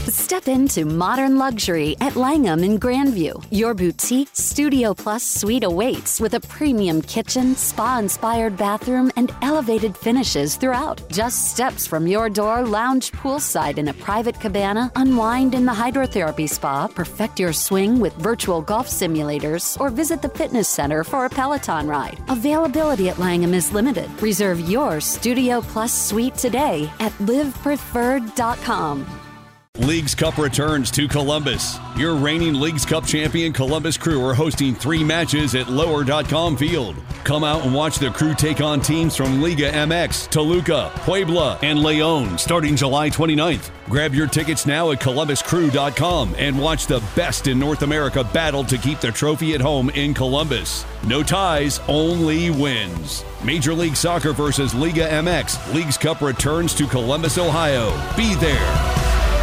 Step into modern luxury at Langham in Grandview. Your boutique Studio Plus suite awaits with a premium kitchen, spa-inspired bathroom, and elevated finishes throughout. Just steps from your door, lounge poolside in a private cabana, unwind in the hydrotherapy spa, perfect your swing with virtual golf simulators, or visit the fitness center for a Peloton ride. Availability at Langham is limited. Reserve your Studio Plus suite today at livepreferred.com. Leagues Cup returns to Columbus. Your reigning Leagues Cup champion Columbus Crew are hosting 3 matches at Lower.com Field. Come out and watch the Crew take on teams from Liga MX, Toluca, Puebla, and León starting July 29th. Grab your tickets now at columbuscrew.com and watch the best in North America battle to keep the trophy at home in Columbus. No ties, only wins. Major League Soccer versus Liga MX. Leagues Cup returns to Columbus, Ohio. Be there.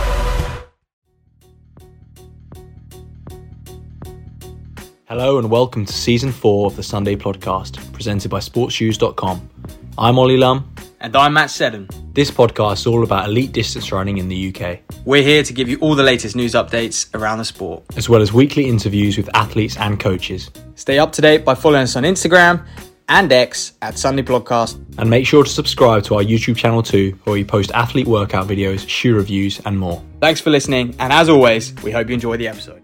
Hello and welcome to Season 4 of the Sunday Podcast, presented by SportsShoes.com. I'm Ollie Lum. And I'm Matt Seddon. This podcast is all about elite distance running in the UK. We're here to give you all the latest news updates around the sport, as well as weekly interviews with athletes and coaches. Stay up to date by following us on Instagram and X at Sunday Podcast. And make sure to subscribe to our YouTube channel too, where we post athlete workout videos, shoe reviews and more. Thanks for listening, and as always, we hope you enjoy the episode.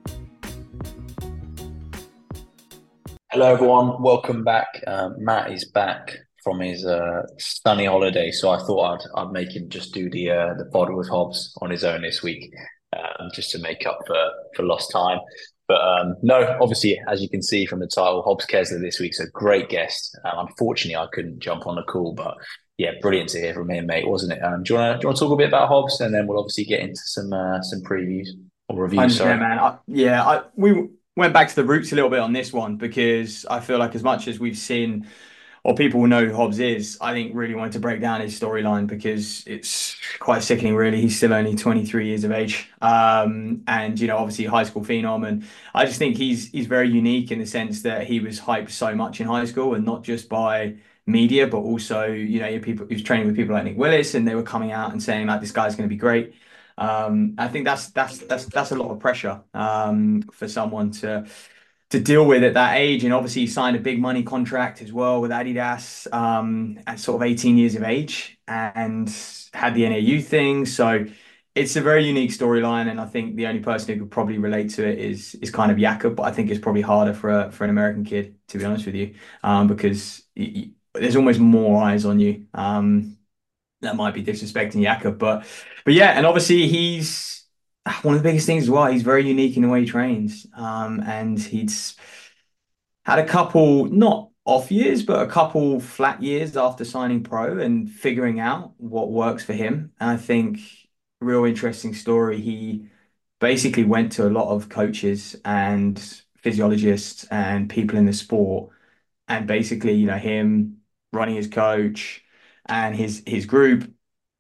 Hello everyone, welcome back. Matt is back from his sunny holiday, so I thought I'd make him just do the pod with Hobbs on his own this week, just to make up for lost time. But no, obviously, as you can see from the title, Hobbs Kessler this week's a great guest. Unfortunately, I couldn't jump on the call, but yeah, brilliant to hear from him, mate, wasn't it? Do you want to talk a bit about Hobbs, and then we'll obviously get into some previews or reviews? Sorry, man. We went back to the roots a little bit on this one because I feel like as much as we've seen or people will know who Hobbs is, I think really wanted to break down his storyline because it's quite sickening, really. He's still only 23 years of age. And, obviously high school phenom. And I just think he's very unique in the sense that he was hyped so much in high school, and not just by media, but also, he was training with people like Nick Willis, and they were coming out and saying like, this guy's going to be great. I think that's a lot of pressure for someone to deal with at that age. And obviously he signed a big money contract as well with Adidas at sort of 18 years of age, and had the NAU thing. So it's a very unique storyline, and I think the only person who could probably relate to it is kind of Jakob. But I think it's probably harder for an American kid, to be honest with you, because there's almost more eyes on you. That might be disrespecting Jakob, but yeah, and obviously he's one of the biggest things as well. He's very unique in the way he trains, and he's had a couple not off years, but a couple flat years after signing pro and figuring out what works for him. And I think real interesting story. He basically went to a lot of coaches and physiologists and people in the sport, and basically, him running his coach and his group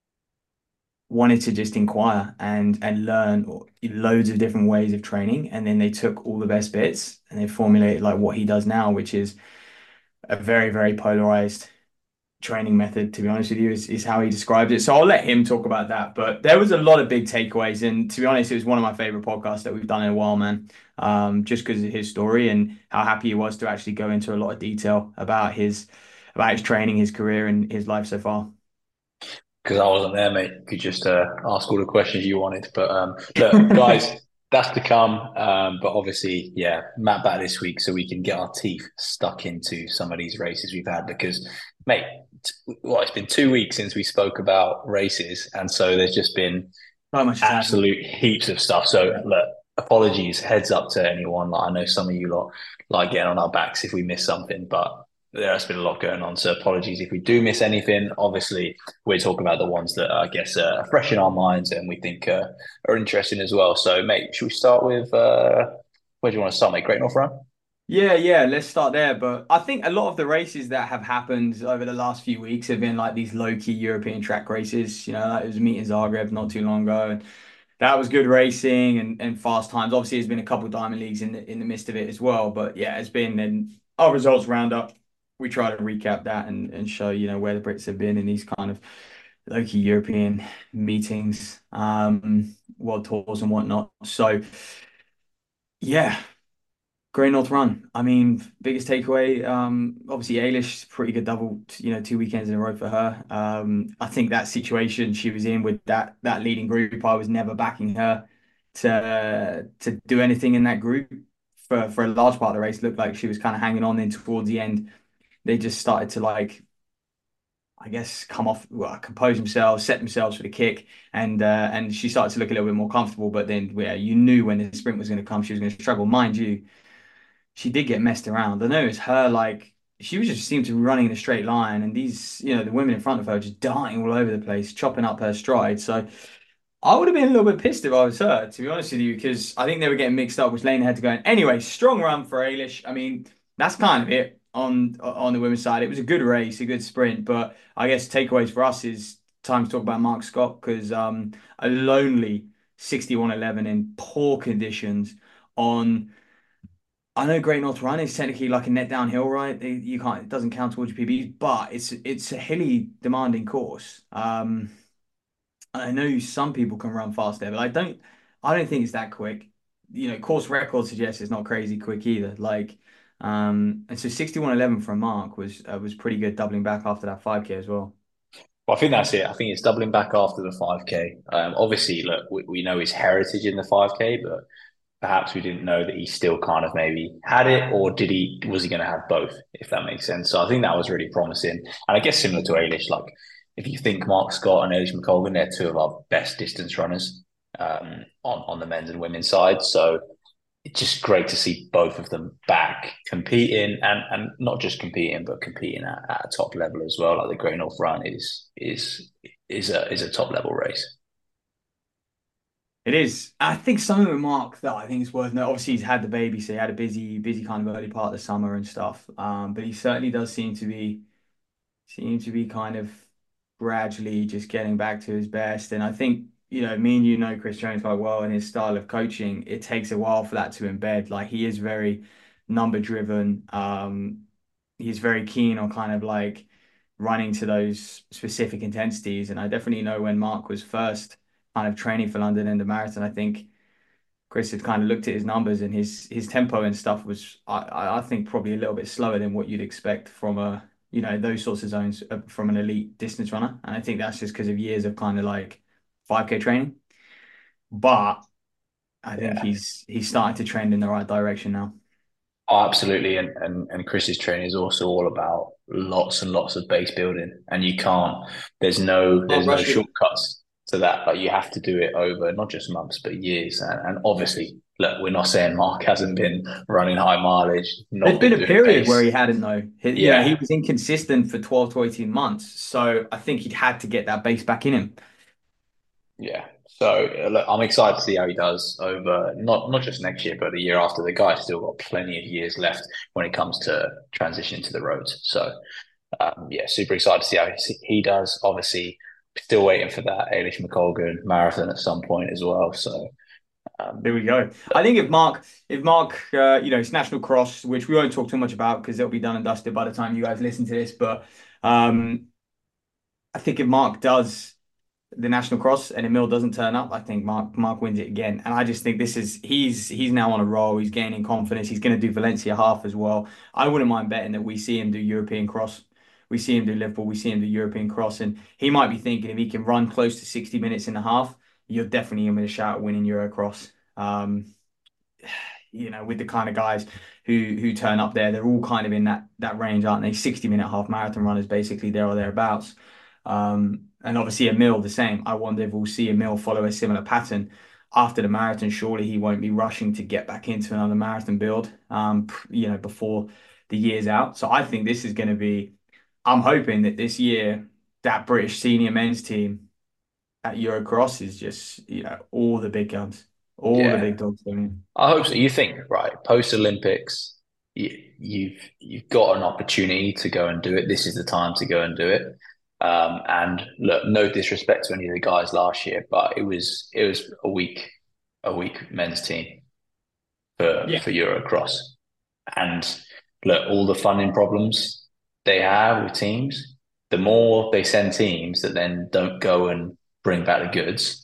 wanted to just inquire and learn loads of different ways of training. And then they took all the best bits and they formulated like what he does now, which is a very, very polarized training method, to be honest with you, is how he described it. So I'll let him talk about that. But there was a lot of big takeaways. And to be honest, it was one of my favorite podcasts that we've done in a while, man. Just because of his story and how happy he was to actually go into a lot of detail about his training, his career, and his life so far. Because I wasn't there, mate. You could just ask all the questions you wanted. But look, guys, that's to come. But obviously, yeah, Matt back this week so we can get our teeth stuck into some of these races we've had. Because, mate, it's been 2 weeks since we spoke about races. And so there's just been absolute heaps of stuff. So, look, apologies, heads up to anyone. Like, I know some of you lot like getting on our backs if we miss something, but there's been a lot going on, so apologies if we do miss anything. Obviously, we're talking about the ones that I guess are fresh in our minds and we think are interesting as well. So, mate, should we start with where do you want to start, mate? Great North Run? Yeah, let's start there. But I think a lot of the races that have happened over the last few weeks have been like these low-key European track races. Like it was a meet in Zagreb not too long ago, and that was good racing and fast times. Obviously, there's been a couple of Diamond Leagues in the midst of it as well. But yeah, it's been then our results roundup. We try to recap that and show, where the Brits have been in these kind of low-key European meetings. world tours and whatnot. So yeah, Great North Run. I mean, biggest takeaway, obviously Eilish, pretty good double, 2 weekends in a row for her. I think that situation she was in with that leading group, I was never backing her to do anything in that group for a large part of the race. It looked like she was kind of hanging on. Then towards the end, they just started to like, I guess, come off, well, compose themselves, set themselves for the kick, and she started to look a little bit more comfortable. But then, yeah, you knew when the sprint was going to come, she was going to struggle. Mind you, she did get messed around. I know it's her, like, she was just seemed to be running in a straight line, and these, the women in front of her just darting all over the place, chopping up her stride. So I would have been a little bit pissed if I was her, to be honest with you, because I think they were getting mixed up, which lane had to go in. Anyway, strong run for Eilish. I mean, that's kind of it on the women's side. It was a good race, a good sprint, but I guess takeaways for us is time to talk about Mark Scott, because a lonely 61:11 in poor conditions on. I know Great North Run is technically like a net downhill, right? You can't, it doesn't count towards your PBs, but it's a hilly, demanding course. I know some people can run fast there, but I don't think it's that quick. Course record suggests it's not crazy quick either. Like, and so 61:11 from Mark was pretty good, doubling back after that 5K as well. Well, I think that's it. I think it's doubling back after the 5K. Obviously, look, we know his heritage in the 5K, but perhaps we didn't know that he still kind of maybe had it, or was he going to have both, if that makes sense? So I think that was really promising. And I guess similar to Eilish, like if you think Mark Scott and Eilish McColgan, they're two of our best distance runners on the men's and women's side. So it's just great to see both of them back competing, and not just competing, but competing at a top level as well. Like the Great North Run is a top level race. It is. I think something with Mark that I think is worth noting. Obviously, he's had the baby, so he had a busy kind of early part of the summer and stuff. But he certainly does seem to be kind of gradually just getting back to his best. And I think, me and Chris Jones quite well, and his style of coaching, it takes a while for that to embed. Like, he is very number driven. He's very keen on kind of like running to those specific intensities. And I definitely know when Mark was first kind of training for London and the marathon, I think Chris had kind of looked at his numbers, and his tempo and stuff was, I think, probably a little bit slower than what you'd expect from those sorts of zones from an elite distance runner. And I think that's just because of years of kind of like 5K training. But I think he's starting to trend in the right direction now. Oh, absolutely. And Chris's training is also all about lots and lots of base building. And there's no shortcuts to that. Like, you have to do it over not just months, but years. And obviously, look, we're not saying Mark hasn't been running high mileage. There's been a period where he hadn't, though. He was inconsistent for 12 to 18 months. So I think he'd had to get that base back in him. Yeah. So look, I'm excited to see how he does over not just next year, but the year after. The guy's still got plenty of years left when it comes to transition to the roads. So super excited to see how he does. Obviously, still waiting for that Eilish McColgan marathon at some point as well. So there we go. I think if Mark, it's National Cross, which we won't talk too much about because it'll be done and dusted by the time you guys listen to this. But I think if Mark does the National Cross and Emil doesn't turn up, I think Mark wins it again. And I just think he's now on a roll. He's gaining confidence. He's going to do Valencia half as well. I wouldn't mind betting that we see him do European Cross. We see him do Liverpool. We see him do European Cross. And he might be thinking if he can run close to 60 minutes and a half, you're definitely going to shout winning Eurocross. With the kind of guys who turn up there, they're all kind of in that range, aren't they? 60-minute half marathon runners, basically, there or thereabouts. And obviously Emil the same. I wonder if we'll see Emil follow a similar pattern after the marathon. Surely he won't be rushing to get back into another marathon build, before the year's out. So I think this is going to be, I'm hoping that this year, that British senior men's team at Eurocross is just, all the big guns, the big dogs. I hope so. You think, right, post Olympics, you've got an opportunity to go and do it. This is the time to go and do it. And look, no disrespect to any of the guys last year, but it was a weak men's team for Eurocross. And look, all the funding problems they have with teams, the more they send teams that then don't go and bring back the goods,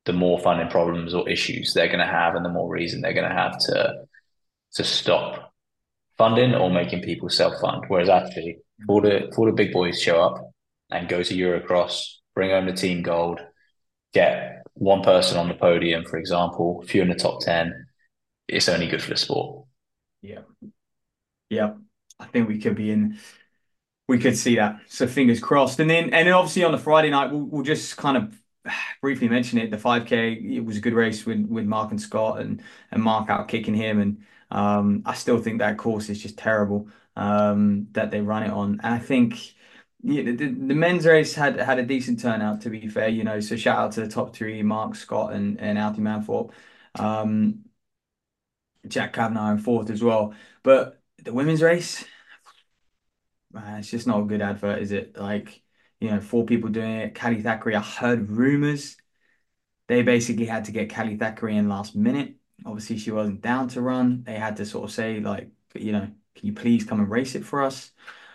the more funding problems or issues they're going to have, and the more reason they're going to have to stop funding or making people self-fund. Whereas actually, for the big boys show up and go to Eurocross, bring home the team gold, get one person on the podium, for example, a few in the top 10, it's only good for the sport. Yeah. Yeah. I think we could see that. So fingers crossed. And then obviously on the Friday night, we'll just kind of briefly mention it. The 5K, it was a good race with Mark and Scott, and Mark out kicking him. And I still think that course is just terrible that they run it on. And I think the men's race had a decent turnout, to be fair, so shout out to the top three, Mark, Scott, and Alfie Manthorpe. Um, Jack Kavanagh in fourth as well. But the women's race, man, it's just not a good advert, is it? Like, four people doing it. Callie Thackeray, I heard rumors. They basically had to get Callie Thackeray in last minute. Obviously, she wasn't down to run. They had to sort of say, like, can you please come and race it for us?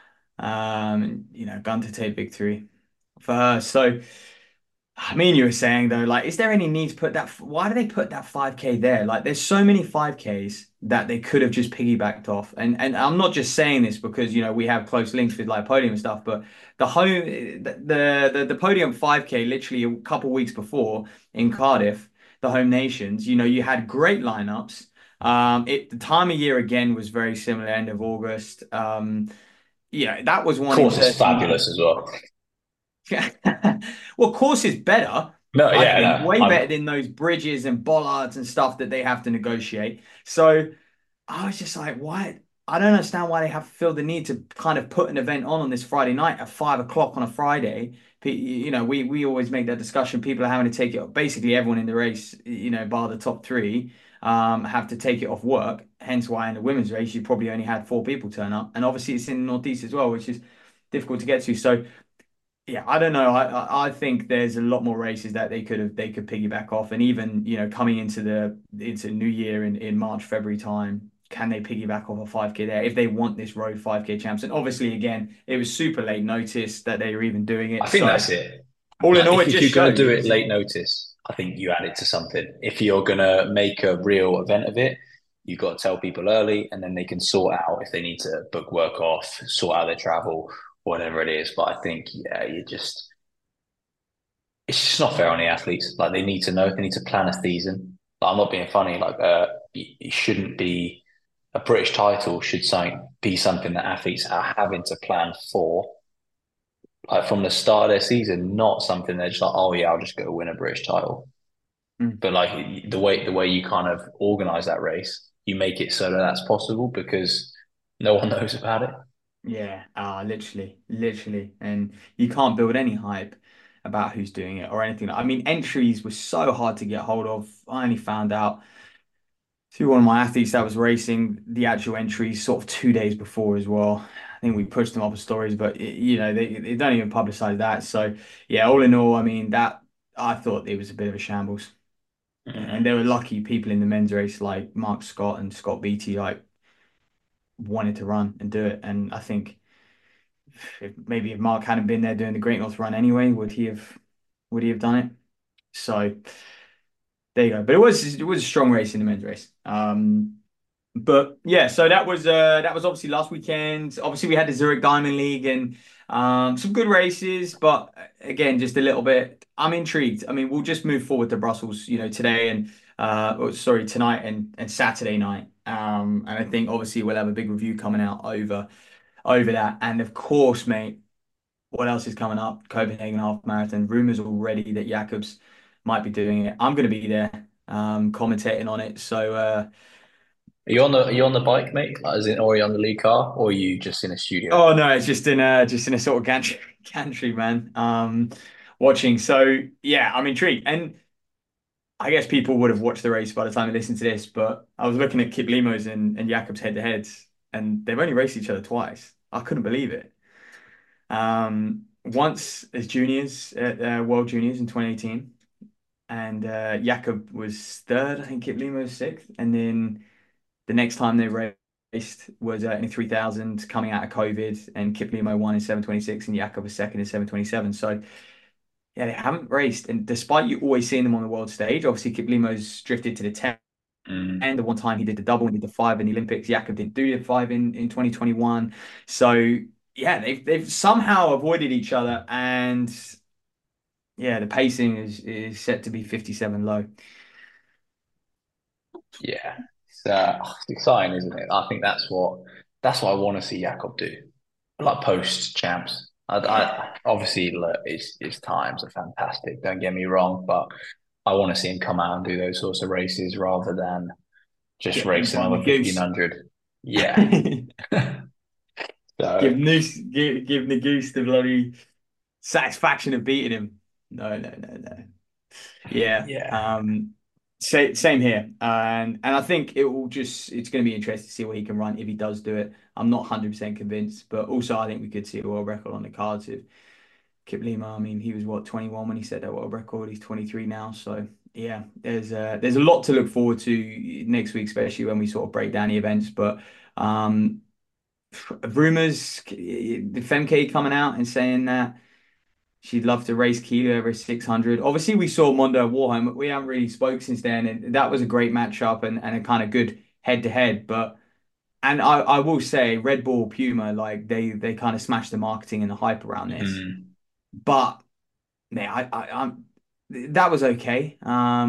Gun to take victory for her. So, I mean, you were saying though, like, is there any need to put that? Why do they put that 5K there? Like, there's so many 5Ks that they could have just piggybacked off. And I'm not just saying this because we have close links with like podium and stuff, but the podium 5K literally a couple weeks before in Cardiff, the home nations. You had great lineups. The time of year again was very similar, end of August. That was Of one course, it's interesting. fabulous as well. Well, course is better. No, I yeah, think no, way better than those bridges and bollards and stuff that they have to negotiate. So I was just like, why? I don't understand why they have to feel the need to kind of put an event on this Friday night at 5 o'clock on a Friday. We always make that discussion. People are having to take it. Basically, everyone in the race, bar the top three, have to take it off work. Hence why in the women's race you probably only had four people turn up, and obviously it's in the Northeast as well, which is difficult to get to. So yeah, I don't know. I think there's a lot more races that they could piggyback off, and even coming into New Year in March February time, can they piggyback off a 5K there if they want this road 5K champs? And obviously, again, it was super late notice that they were even doing I it. think So that's it. all in Like, all, it if just you're going to do it shows. late notice, I think you add it to something. If you're going to make a real event of it, you've got to tell people early, and then they can sort out if they need to book work off, sort out their travel, whatever it is. But I think, yeah, it's just not fair on the athletes. Like, they need to know, they need to plan a season. Like, I'm not being funny. Like, it shouldn't be a British title should be something that athletes are having to plan for, like from the start of their season, not something they're just like, oh yeah, I'll just go win a British title. Mm. But like the way you kind of organize that race, you make it so that that's possible because no one knows about it. Yeah, literally, and you can't build any hype about who's doing it or anything. I mean, entries were so hard to get hold of. I only found out through one of my athletes that was racing the actual entries sort of 2 days before as well. I think we pushed them up as stories, but they don't even publicize that. So yeah, all in all, I mean that I thought it was a bit of a shambles, and there were lucky people in the men's race like Mark Scott and Scott Beattie like wanted to run and do it, and I think maybe if Mark hadn't been there doing the Great North Run anyway, would he have done it? So there you go. But it was a strong race in the men's race. But yeah, so that was obviously last weekend. Obviously, we had the Zurich Diamond League and some good races, but again, just a little bit. I'm intrigued. I mean, we'll just move forward to Brussels, today and tonight and Saturday night. And I think obviously we'll have a big review coming out over that. And of course, mate, what else is coming up? Copenhagen Half Marathon. Rumors already that Jacobs might be doing it. I'm going to be there, commentating on it. So. Are you on the bike, mate? Like, or are you on the lead car, or are you just in a studio? Oh no, it's just in a sort of gantry, man. Watching. So yeah, I'm intrigued, and I guess people would have watched the race by the time they listened to this. But I was looking at Kip Lemos and Jacobs head to heads, and they've only raced each other twice. I couldn't believe it. Once as juniors at World Juniors in 2018, and Jakob was third. I think Kip Lemo was sixth, and then the next time they raced was in 3000 coming out of COVID, and Kip Limo won in 7:26 and Jakob was second in 7:27. So yeah, they haven't raced. And despite you always seeing them on the world stage, obviously Kiplimo's drifted to the 10. Mm. And the one time he did the double and did the 5 in the Olympics, Jakub didn't do the 5 in 2021. So yeah, they've somehow avoided each other, and yeah, the pacing is set to be 57 low. Yeah, it's exciting, isn't it? I think that's what I want to see Jakob do, like post champs. Obviously look, his times are fantastic. Don't get me wrong, but I want to see him come out and do those sorts of races rather than just Get beat race by the another goose. 1500. Yeah. So Give the goose the bloody satisfaction of beating him. No, no, no, no. Yeah. yeah, Same here. And I think it's going to be interesting to see what he can run if he does do it. I'm not 100% convinced, but also I think we could see a world record on the cards if Kiplimo. I mean, he was what, 21 when he set that world record. He's 23 now. So yeah, there's a lot to look forward to next week, especially when we sort of break down the events. But um, rumors, the Femke coming out and saying that she'd love to race Keely over 600. Obviously, we saw Mondo at Warholm. We haven't really spoke since then, and that was a great matchup and a kind of good head to head. But and I will say, Red Bull Puma, like they kind of smashed the marketing and the hype around this. mm. But yeah, I'm that was okay.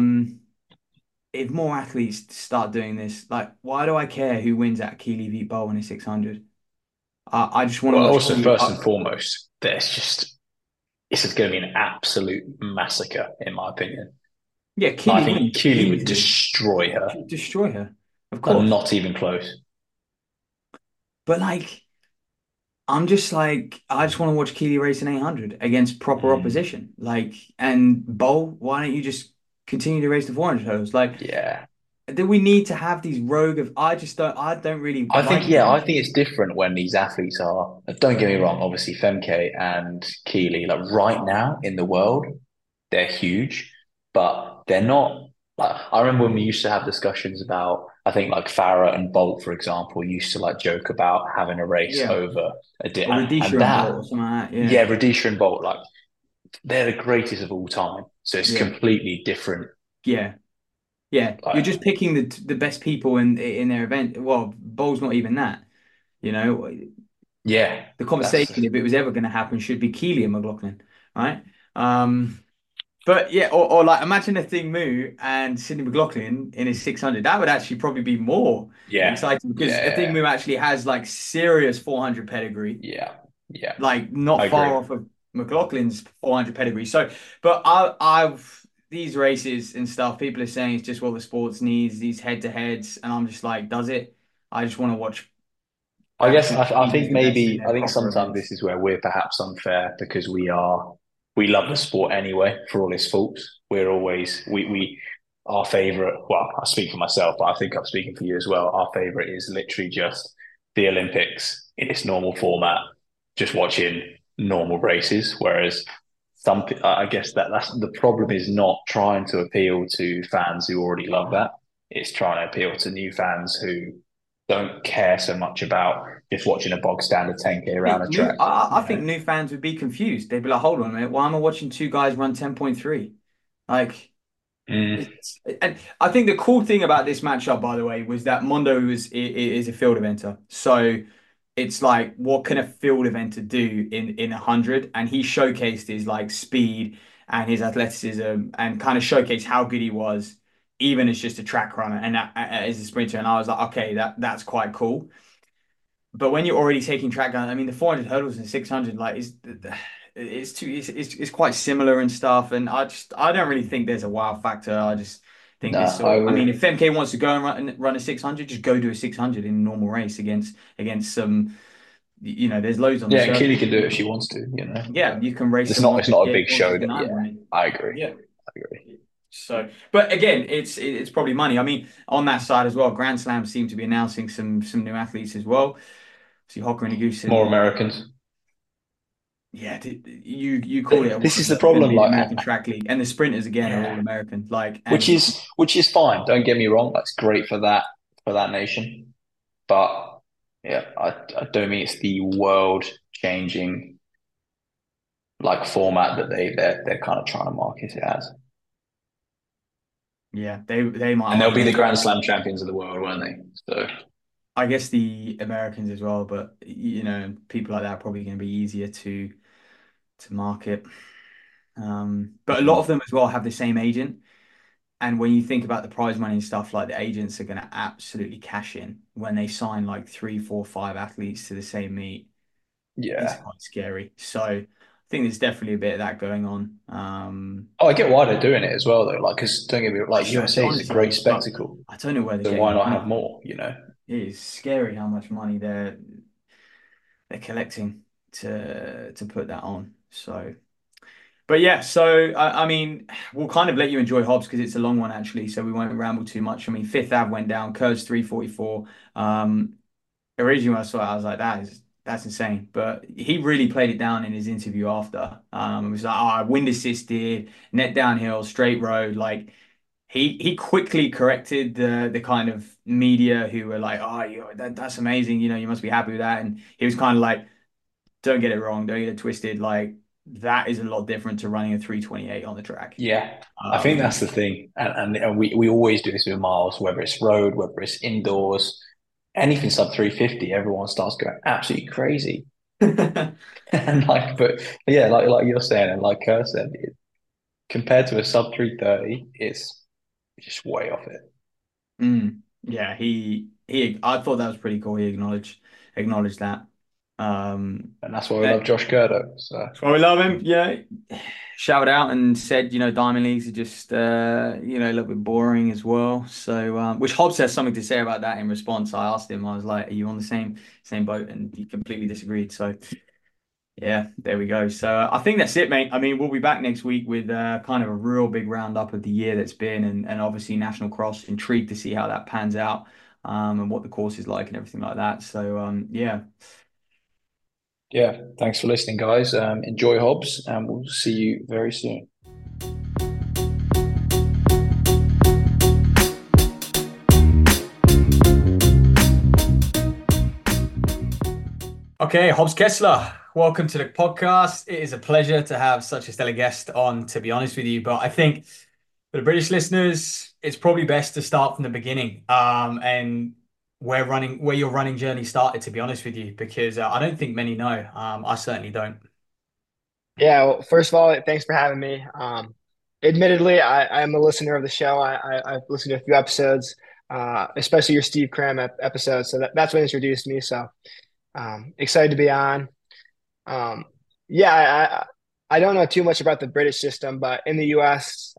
If more athletes start doing this, like, why do I care who wins at Keely v Bowl in a 600? I just want to Well, watch also Keely. first and foremost, this is going to be an absolute massacre, in my opinion. Yeah, I Keely think wins Keely would easily. destroy her, Destroy her, of and course. not even close. But like, I'm just like, I just want to watch Keely race an 800 against proper Mm. opposition. Like, and Bowl, why don't you just continue to race the 400 hurdles? Like, Yeah. do we need to have these rogue of? I don't really I think, like yeah, them. I think it's different when these athletes are, don't get me wrong, obviously Femke and Keely, like right now in the world, they're huge, but they're not like, I remember when we used to have discussions about, I think like Farah and Bolt, for example, used to like joke about having a race Yeah, over a day. or And Rhodesia and that, Bolt or something like that. Yeah, yeah, Rhodesia and Bolt, like they're the greatest of all time. So it's yeah, completely different. yeah. Yeah, you're Like, just picking the best people in their event. Well, bowl's not even that. You know, yeah, the that's, conversation, if it was ever going to happen, should be Keely and McLaughlin, right? But yeah, or like imagine a Thing Mu and Sidney McLaughlin in his 600. That would actually probably be more yeah, exciting because a Thing yeah, Mu actually has like serious 400 pedigree, yeah, yeah. like I not agree. far off of McLaughlin's 400 pedigree. So, but I've these races and stuff, people are saying it's just what the sports needs, these head to heads, and I'm just like, does it? I just want to watch I guess absolute I speed as think the best in maybe their I think proper sometimes this events. is where we're perhaps unfair because we love the sport anyway for all its faults. We're always we our favorite. Well, I speak for myself, but I think I'm speaking for you as well. Our favorite is literally just the Olympics in its normal format, just watching normal races. Whereas I guess that's the problem is not trying to appeal to fans who already love that. It's trying to appeal to new fans who don't care so much about just watching a bog standard 10K around a track, I you think know? new fans would be confused. They'd be like, hold on a minute, why am I watching two guys run 10.3? Like, Mm, and I think the cool thing about this matchup, by the way, was that Mondo is a field eventer. So it's like, what can a field eventer do in 100? And he showcased his like speed and his athleticism and kind of showcased how good he was, even as just a track runner and as a sprinter. And I was like, okay, that's quite cool. But when you're already taking track down, I mean, the 400 hurdles and 600, like, is it's quite similar and stuff. And I don't really think there's a wow factor. I just think no, this I sort of, I mean, agree. if MK wants to go and run a 600, just go do a 600 in a normal race against some, there's loads on the Yeah, and circuit. Keely can do it if she wants to, you know. Yeah, you can race It's the not a 158 big show horses in that yeah, Ironman. I agree. Yeah. I agree. So, but again, it's probably money. I mean, on that side as well, Grand Slam seem to be announcing some new athletes as well. See Hocker and More Agusin. Americans. Yeah, you called it. This is the Going to problem, be the like American Track League, and the sprinters again are all yeah. American. Like, Which and is fine. Don't get me wrong. That's great for that nation. But yeah, I don't mean it's the world changing like format that they're kind of trying to market it as. Yeah, they might. And I they'll be mean, the Grand Slam champions of the world, won't they? So I guess the Americans as well, but people like that are probably going to be easier to market. But a lot of them as well have the same agent. And when you think about the prize money and stuff, like the agents are going to absolutely cash in when they sign like three, four, five athletes to the same meet. It's yeah. quite scary. So I think there's definitely a bit of that going on. Oh, I get why they're doing it as well, though. Like, because don't get me like USA is a Honestly, great but spectacle, I don't know where they're so getting why the not money have from. more? You know? It is scary how much money they're collecting to put that on. So, but yeah, so I mean, we'll kind of let you enjoy Hobbs because it's a long one actually, so we won't ramble too much. I mean, Fifth Ave went down, Curves 344. Originally when I saw it, I was like, that's insane. But he really played it down in his interview after. It was like, wind assisted, net downhill, straight road. Like he quickly corrected the kind of media who were like, that's amazing. You must be happy with that. And he was kind of like, don't get it wrong, don't get it twisted. Like that is a lot different to running a 328 on the track. Yeah, I think Um, that's the thing, and we always do this with miles, whether it's road, whether it's indoors, anything sub 350, everyone starts going absolutely crazy. And but yeah, like you're saying, and like Kerr said, compared to a sub 330, it's just way off it. yeah, I thought that was pretty cool. He acknowledged that. And that's why we Eh, love Josh Gerdo. So So we love him. Yeah. Shouted out and said, Diamond Leagues are just, a little bit boring as well. So, which Hobbs has something to say about that in response. I asked him, I was like, are you on the same boat? And he completely disagreed. So, yeah, there we go. So I think that's it, mate. I mean, we'll be back next week with kind of a real big roundup of the year that's been and obviously National Cross. Intrigued to see how that pans out and what the course is like and everything like that. So, yeah. yeah, thanks for listening, guys. Enjoy Hobbs, and we'll see you very soon. Okay, Hobbs Kessler, welcome to the podcast. It is a pleasure to have such a stellar guest on, to be honest with you. But I think for the British listeners, it's probably best to start from the beginning and where your running journey started, to be honest with you, because I don't think many know. I certainly don't. Yeah, well, first of all, thanks for having me. Admittedly, I'm a listener of the show. I've listened to a few episodes, especially your Steve Cram episode. So that's what introduced me. So excited to be on. Um, yeah, I don't know too much about the British system, but in the U.S.,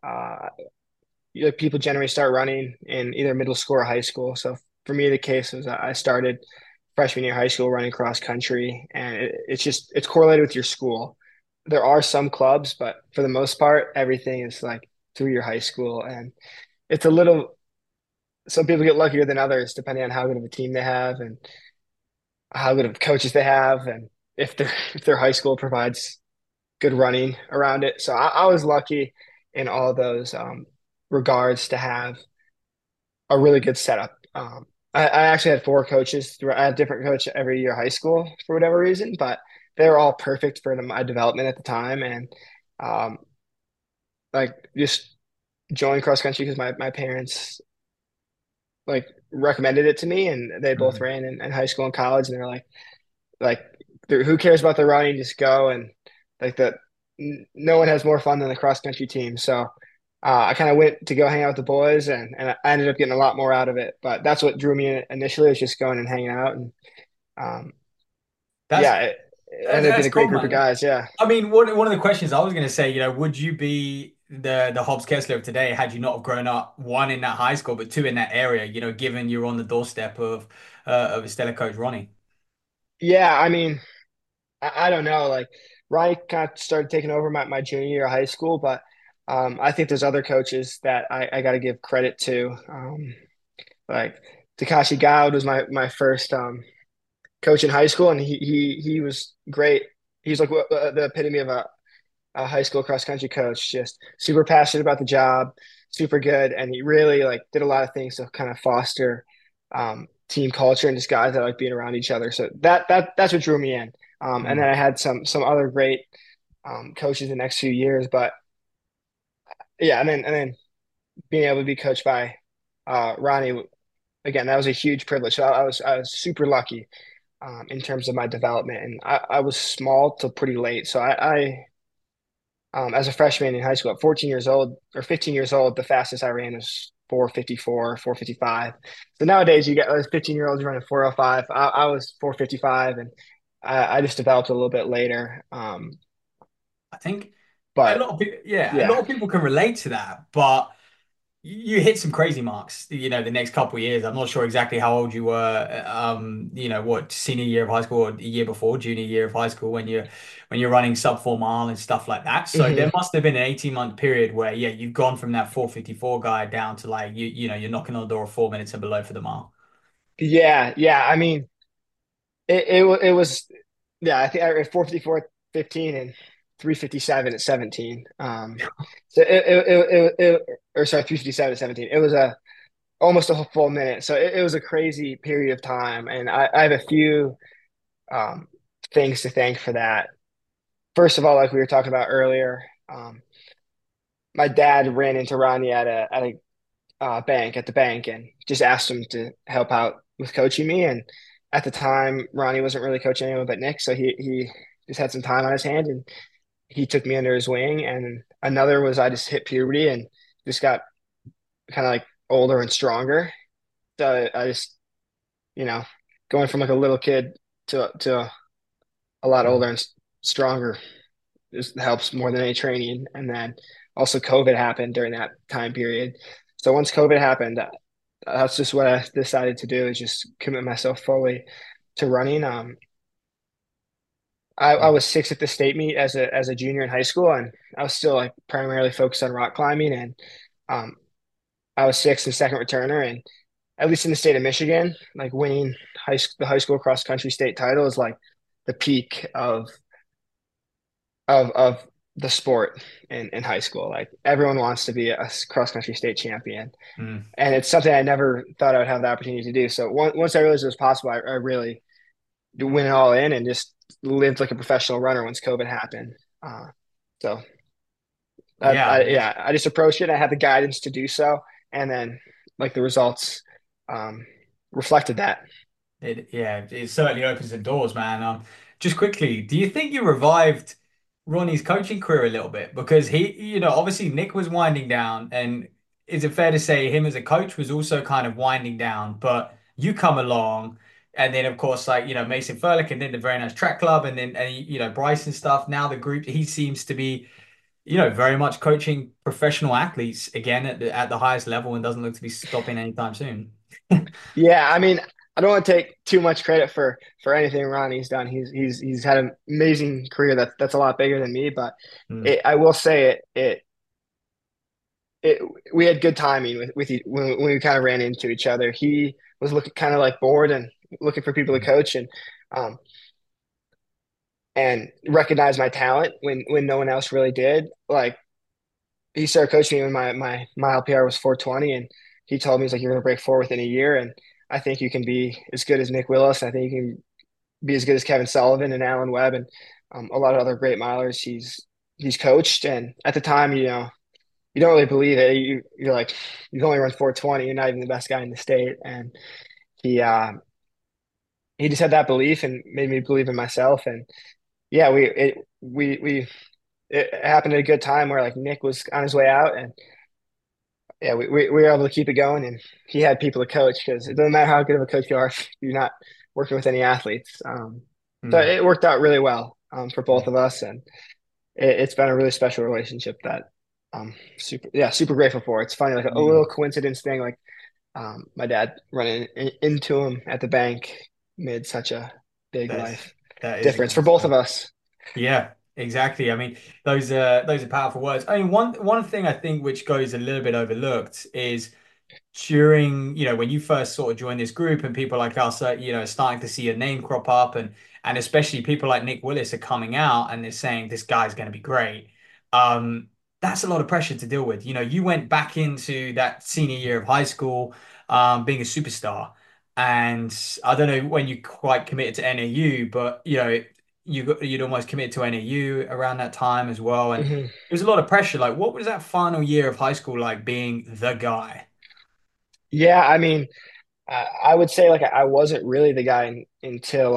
people generally start running in either middle school or high school. So for me, the case was I started freshman year of high school running cross country, and it's correlated with your school. There are some clubs, but for the most part, everything is like through your high school, and it's a little. Some people get luckier than others, depending on how good of a team they have and how good of coaches they have, and if their high school provides good running around it. So I was lucky in all those regards to have a really good setup. I actually had four coaches. I had a different coach every year of high school for whatever reason, but they were all perfect for my development at the time. And um, like just joined cross country because my parents like recommended it to me, and they both Mm. ran in high school and college, and they're like who cares about the running? Just go and like the no one has more fun than the cross country team. So I kind of went to go hang out with the boys, and I ended up getting a lot more out of it. But that's what drew me in initially, was just going and hanging out, and um, That's yeah, it ended up being that's a great cool, group of man. guys. Yeah, I mean, one of the questions I was going to say, would you be the Hobbs Kessler of today had you not have grown up one in that high school, but two in that area? Given you're on the doorstep of a stellar coach Ronnie. yeah. I mean, I don't know. Like Ronnie kind of started taking over my junior year of high school, but I think there's other coaches that I got to give credit to. Like Takashi Goud was my first coach in high school, and he was great. He's like the epitome of a high school cross country coach, just super passionate about the job, super good, and he really like did a lot of things to kind of foster team culture and just guys that like being around each other. So that's what drew me in. And then I had some other great coaches the next few years. But yeah, and then being able to be coached by Ronnie again, that was a huge privilege. So I was super lucky in terms of my development, and I was small till pretty late. So as a freshman in high school at 14 years old or 15 years old, the fastest I ran was 4:54, 4:55. So nowadays you get those 15-year-olds running 4:05. I was 4:55, and I just developed a little bit later. I think a But lot of people, yeah, a lot yeah, of people can relate to that, but you hit some crazy marks, the next couple of years. I'm not sure exactly how old you were, what senior year of high school or the year before, junior year of high school when you're running sub 4 mile and stuff like that. So hmm there must have been an 18-month period where, yeah, you've gone from that 4:54 guy down to like you're knocking on the door of 4 minutes and below for the mile. yeah, yeah. I mean, it was yeah. I think I ran 4:54:15 and 3:57 at 17. So or sorry, 3:57 at 17. It was a almost a full minute. So it was a crazy period of time, and I have a few um, things to thank for that. First of all, like we were talking about earlier, my dad ran into Ronnie at a bank at the bank and just asked him to help out with coaching me. And at the time, Ronnie wasn't really coaching anyone but Nick, so he just had some time on his hand and he took me under his wing. And another was I just hit puberty and just got kind of like older and stronger. So I just you know, going from like a little kid to a lot older and stronger just helps more than any training. And then also COVID happened during that time period. So once COVID happened, that's just what I decided to do is just commit myself fully to running. I was sixth at the state meet as a junior in high school, and I was still like primarily focused on rock climbing, and um, I was sixth and second returner, and at least in the state of Michigan, like winning the high school cross country state title is like the peak of the sport in high school. Like everyone wants to be a cross country state champion, Mm. and it's something I never thought I would have the opportunity to do. So once I realized it was possible, I really went it all in and just lived like a professional runner once COVID happened. So Yeah, yeah, I just approached it. I had the guidance to do so, and then like the results um, reflected that. it certainly opens the doors, man. Just quickly, do you think you revived Ronnie's coaching career a little bit? Because obviously Nick was winding down, and is it fair to say him as a coach was also kind of winding down, but you come along, and then of course, like, Mason Furlick and then the very nice track club, and then, Bryce and stuff. Now the group, he seems to be, very much coaching professional athletes again at the highest level and doesn't look to be stopping anytime soon. Yeah, I mean, I don't want to take too much credit for anything Ronnie's done. He's had an amazing career that's a lot bigger than me, but Mm. I will say it we had good timing when we kind of ran into each other. He was looking kind of like bored and looking for people to coach um and recognize my talent when no one else really did. Like he started coaching me when my mile PR was 4:20, and he told me he's like you're gonna break four within a year, and I think you can be as good as Nick Willis. I think you can be as good as Kevin Sullivan and Alan Webb and a lot of other great milers he's coached. And at the time, you don't really believe it. You're like you've only run 4:20. You're not even the best guy in the state, and he uh, he just had that belief and made me believe in myself. And yeah, we it happened at a good time where like Nick was on his way out, and yeah, we were able to keep it going, and he had people to coach because it doesn't matter how good of a coach you are if you're not working with any athletes. So Mm. it worked out really well for both of us, and it's been a really special relationship that super grateful for. It's funny, like a Yeah. little coincidence thing, like my dad running into him at the bank made such a big That's life that is a difference for great both of story. us. Yeah, exactly. I mean, those are powerful words. I mean, one thing I think which goes a little bit overlooked is during, when you first sort of join this group and people like us are, starting to see your name crop up, and especially people like Nick Willis are coming out and they're saying this guy's going to be great. Um, that's a lot of pressure to deal with. You went back into that senior year of high school, being a superstar. And I don't know when you quite committed to NAU, but you'd almost commit to NAU around that time as well, and Hmm. it was a lot of pressure. Like, what was that final year of high school like being the guy? Yeah, I mean, I would say like I wasn't really the guy until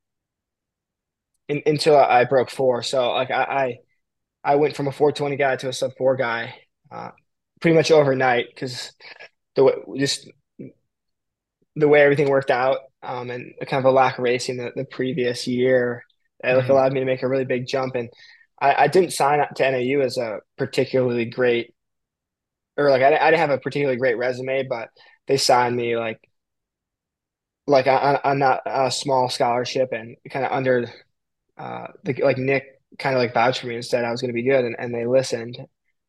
until I broke four. So like I went from a 420 guy to a sub four guy, uh, pretty much overnight because just the way everything worked out, and kind of a lack of racing the previous year, it like Mm, allowed me to make a really big jump. And I didn't sign up to NAU as a particularly great, or like I didn't have a particularly great resume, but they signed me like on not a small scholarship and kind of under like Nick kind of like vouched for me and said I was going to be good, and they listened.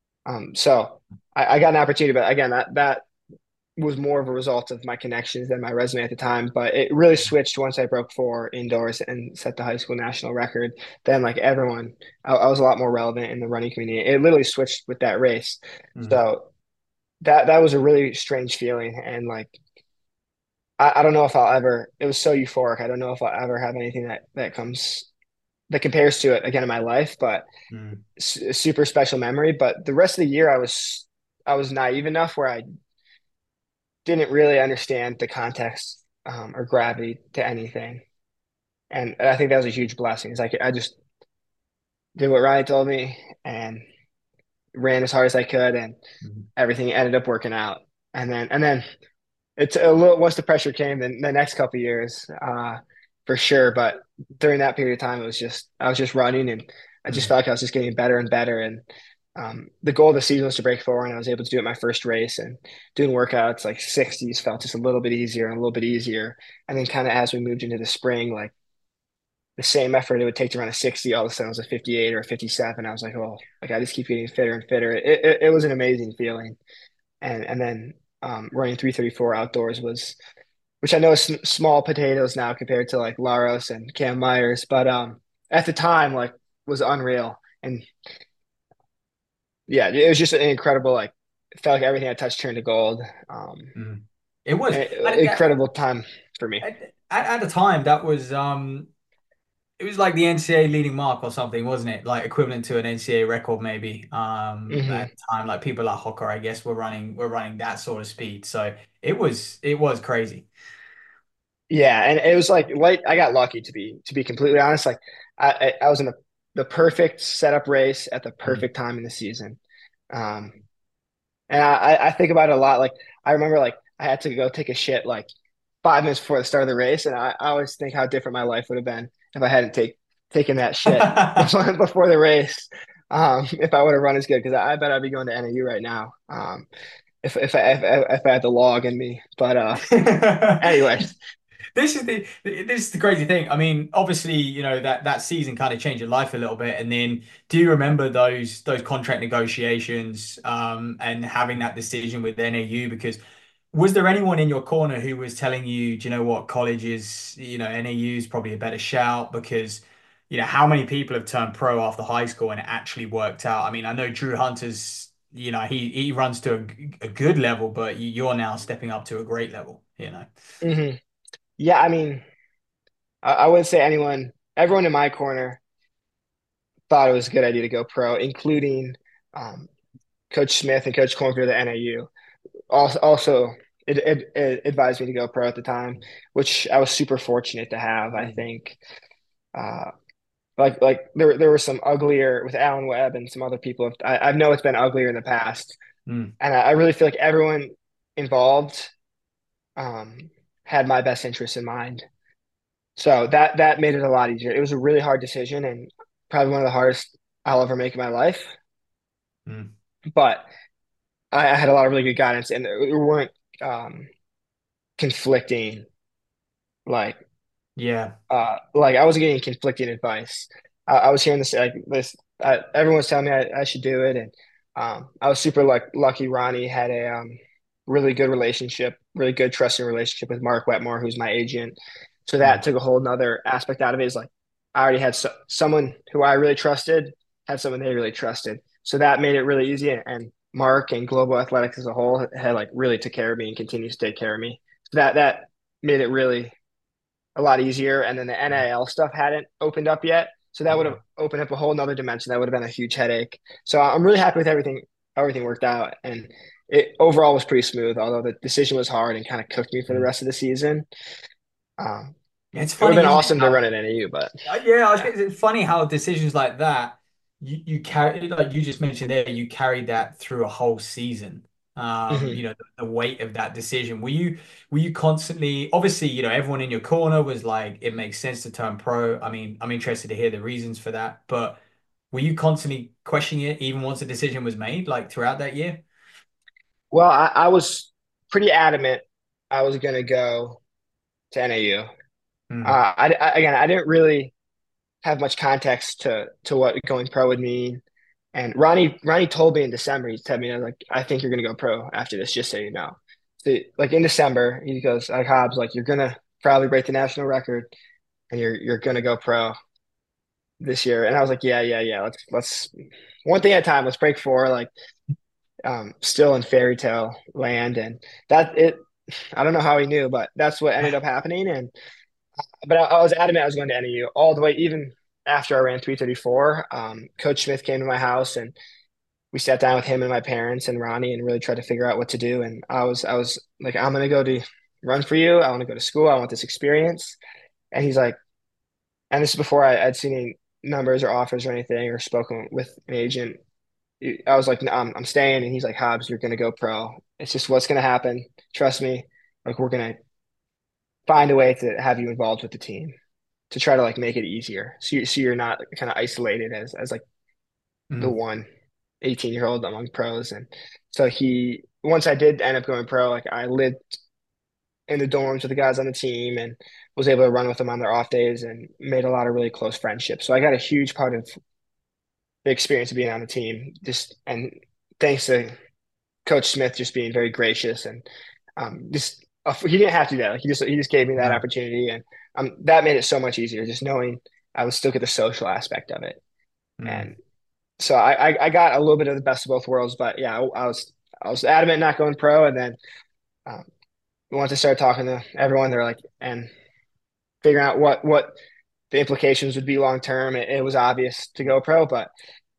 So I got an opportunity, but again, that was more of a result of my connections than my resume at the time. But it really switched once I broke four indoors and set the high school national record. Then, like everyone, I was a lot more relevant in the running community. It literally switched with that race. mm, So that was a really strange feeling, and like I don't know if I'll ever. It was so euphoric. I don't know if I'll ever have anything that compares to it again in my life. But mm, super special memory. But the rest of the year, I was naive enough where I didn't really understand the context, or gravity to anything. And I think that was a huge blessing. It's like I just did what Ryan told me and ran as hard as I could, and mm. everything ended up working out. And then it's a little once the pressure came, then the next couple of years, for sure. But during that period of time, I was just running, and I just Mm. felt like I was just getting better and better. And the goal of the season was to break four, and I was able to do it my first race. And doing workouts like 60s felt just a little bit easier and a little bit easier. And then kind of as we moved into the spring, like the same effort it would take to run a 60, all of a sudden it was a 58 or a 57. I was like, oh, like I just keep getting fitter and fitter. It was an amazing feeling. And then running 334 outdoors was, which I know is small potatoes now compared to like Laros and Cam Myers, but at the time like was unreal. And yeah, it was just an incredible, like it felt like everything I touched turned to gold. Mm. It was Incredible time for me. at the time that was it was like the NCAA leading mark or something, wasn't it? Like equivalent to an NCAA record maybe. At Hmm. the time, like people like Hocker, I guess, were running that sort of speed. So it was crazy. Yeah, and it was like I got lucky to be completely honest. Like I was in the perfect setup race at the Mm. perfect time in the season. Um, and I think about it a lot. Like I remember like I had to go take a shit like 5 minutes before the start of the race, and I always think how different my life would have been if I hadn't taken that shit before the race. If I would have run as good, because I bet I'd be going to NAU right now. If I had the log in me, but anyway. This is the crazy thing. I mean, obviously, that season kind of changed your life a little bit. And then, do you remember those contract negotiations, and having that decision with NAU? Because was there anyone in your corner who was telling you, do you know what, college is, NAU is probably a better shout? Because how many people have turned pro after high school and it actually worked out? I mean, I know Drew Hunter's, he runs to a good level, but you're now stepping up to a great level. Hmm. Yeah, I mean, I wouldn't say everyone in my corner thought it was a good idea to go pro, including um, Coach Smith and Coach Cornfield at NAU. Also, it advised me to go pro at the time, which I was super fortunate to have. I Mm, think, uh, like there were some uglier with Alan Webb and some other people. I know it's been uglier in the past, mm, and I really feel like everyone involved um, had my best interests in mind. So that made it a lot easier. It was a really hard decision and probably one of the hardest I'll ever make in my life. mm. But I had a lot of really good guidance, and there weren't um, conflicting like like I wasn't getting conflicting advice. I was hearing this. Everyone was telling me I should do it, and I was super lucky. Ronnie had a really good relationship, really good trusting relationship with Mark Wetmore, who's my agent. So that Mm. took a whole nother aspect out of it. Is like I already had someone who I really trusted, had someone they really trusted. So that made it really easy. And Mark and Global Athletics as a whole had like really took care of me and continues to take care of me. So that made it really a lot easier. And then the NIL stuff hadn't opened up yet. So that would have opened up a whole nother dimension. That would have been a huge headache. So I'm really happy with everything. Everything worked out, and it overall was pretty smooth. Although the decision was hard and kind of cooked me for the rest of the season. Um, Yeah, it's it would have funny, been isn't it? awesome to run at NAU, but Yeah, yeah. it's funny how decisions like that you carry, like you just mentioned there, you carried that through a whole season. Mhm. The weight of that decision. Were you constantly, obviously, everyone in your corner was like, it makes sense to turn pro. I mean, I'm interested to hear the reasons for that, but were you constantly questioning it even once the decision was made, like throughout that year? Well, I was pretty adamant I was going to go to NAU. Hmm. Again, I didn't really have much context to what going pro would mean. And Ronnie told me in December, he told me, like, I think you're gonna go pro after this, just so you know. So like in December, he goes, like Hobbs, like you're gonna probably break the national record and you're gonna go pro this year. And I was like, yeah, yeah, yeah. Let's one thing at a time, let's break four, like still in fairy tale land. And that it I don't know how he knew, but that's what ended up happening. And but I was adamant I was going to NAU all the way, even after I ran 3:34. Coach Smith came to my house and we sat down with him and my parents and Ronnie and really tried to figure out what to do. And I was like, I'm gonna go to run for you. I want to go to school. I want this experience. And he's like, and this is before I'd seen any numbers or offers or anything or spoken with an agent. I was like, no, I'm staying. And he's like, Hobbs, you're gonna go pro. It's just what's gonna happen. Trust me. Like we're gonna find a way to have you involved with the team to try to like make it easier. So you're not kind of isolated as like the Mm. one 18-year-old among pros. And so once I did end up going pro, like I lived in the dorms with the guys on the team and was able to run with them on their off days and made a lot of really close friendships. So I got a huge part of the experience of being on the team. Just and thanks to Coach Smith just being very gracious and just he didn't have to do that. Like he just gave me that No. opportunity and that made it so much easier. Just knowing I would still get the social aspect of it. Mm. And so I got a little bit of the best of both worlds. But yeah, I was adamant not going pro, and then um, once I started talking to everyone, they're like and figuring out what the implications would be long term. It was obvious to go pro, but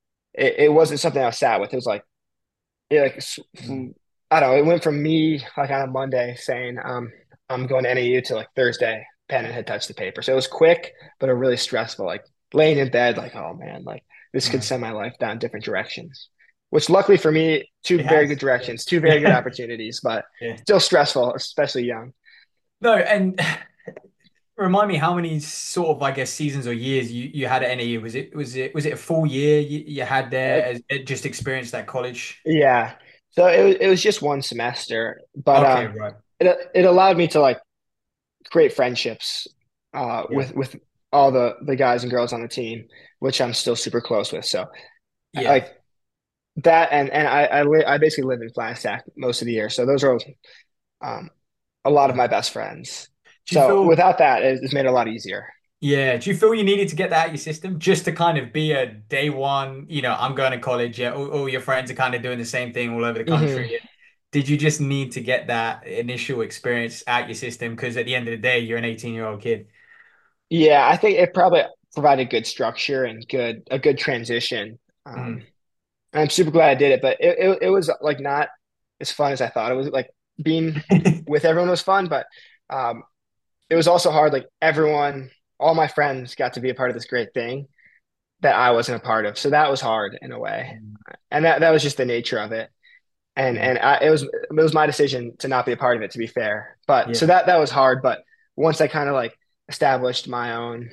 it wasn't something I was sat with. It was like it like Mm. I don't know. It went from me like on a Monday saying I'm going to NAU to like Thursday, pen and had touched the paper. So it was quick, but a really stressful. Like laying in bed, like oh man, like this could Mm. send my life down different directions. Which luckily for me, two It very good has. directions, two very good Yeah. opportunities, but Yeah. still stressful, especially young. No, and remind me how many sort of, I guess, seasons or years you had at NAU? Was it a full year you had there Uh, as just experienced that college? yeah. So it was just one semester, but Okay, right. it allowed me to like create friendships Yeah. with all the guys and girls on the team, which I'm still super close with. So Yeah. like that, and I basically live in Flagstaff most of the year, so those are um, a lot of Yeah. my best friends. Do you So feel, without that, it's made it a lot easier. yeah, do you feel you needed to get that out of your system just to kind of be a day one, I'm going to college, yeah, all your friends are kind of doing the same thing all over the Hmm. country. Did you just need to get that initial experience out your system? Because at the end of the day, you're an 18-year-old kid. Yeah, I think it probably provided good structure and a good transition. Mm. I'm super glad I did it, but it was like not as fun as I thought. It was like being with everyone was fun, but um, it was also hard. Like everyone, all my friends got to be a part of this great thing that I wasn't a part of. So that was hard in a way. And that was just the nature of it. Yeah. It was my decision to not be a part of it, to be fair. But so Yeah. that was hard. But once I kind of like established my own,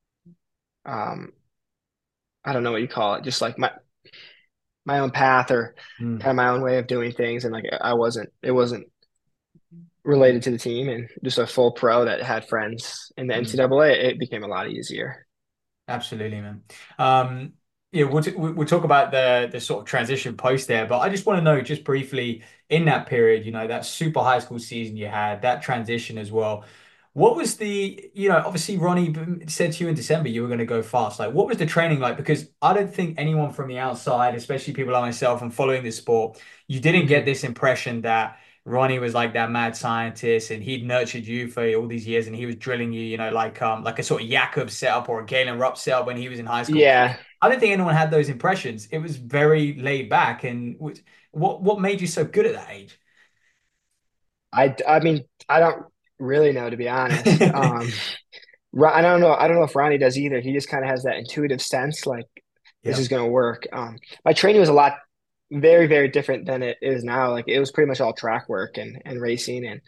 um, I don't know what you call it, just like my own path or Mm. kind of my own way of doing things. And like it wasn't related to the team and just a full pro that had friends in the Mm. NCAA, it became a lot easier. Absolutely, man. Yeah, we'll talk about the sort of transition post there, but I just want to know just briefly in that period, that super high school season you had, that transition as well. What was obviously Ronnie said to you in December you were going to go fast. Like, what was the training like? Because I don't think anyone from the outside, especially people like myself and following this sport, you didn't get Mhm. this impression that Ronnie was like that mad scientist, and he'd nurtured you for all these years, and he was drilling you, like a sort of Jakub setup or a Galen Rupp setup when he was in high school. Yeah. I don't think anyone had those impressions. It was very laid back. And what made you so good at that age? I mean, I don't really know, to be honest. I don't know. I don't know if Ronnie does either. He just kind of has that intuitive sense, like this Yeah. is going to work. My training was a lot, very, very different than it is now. Like it was pretty much all track work and racing, and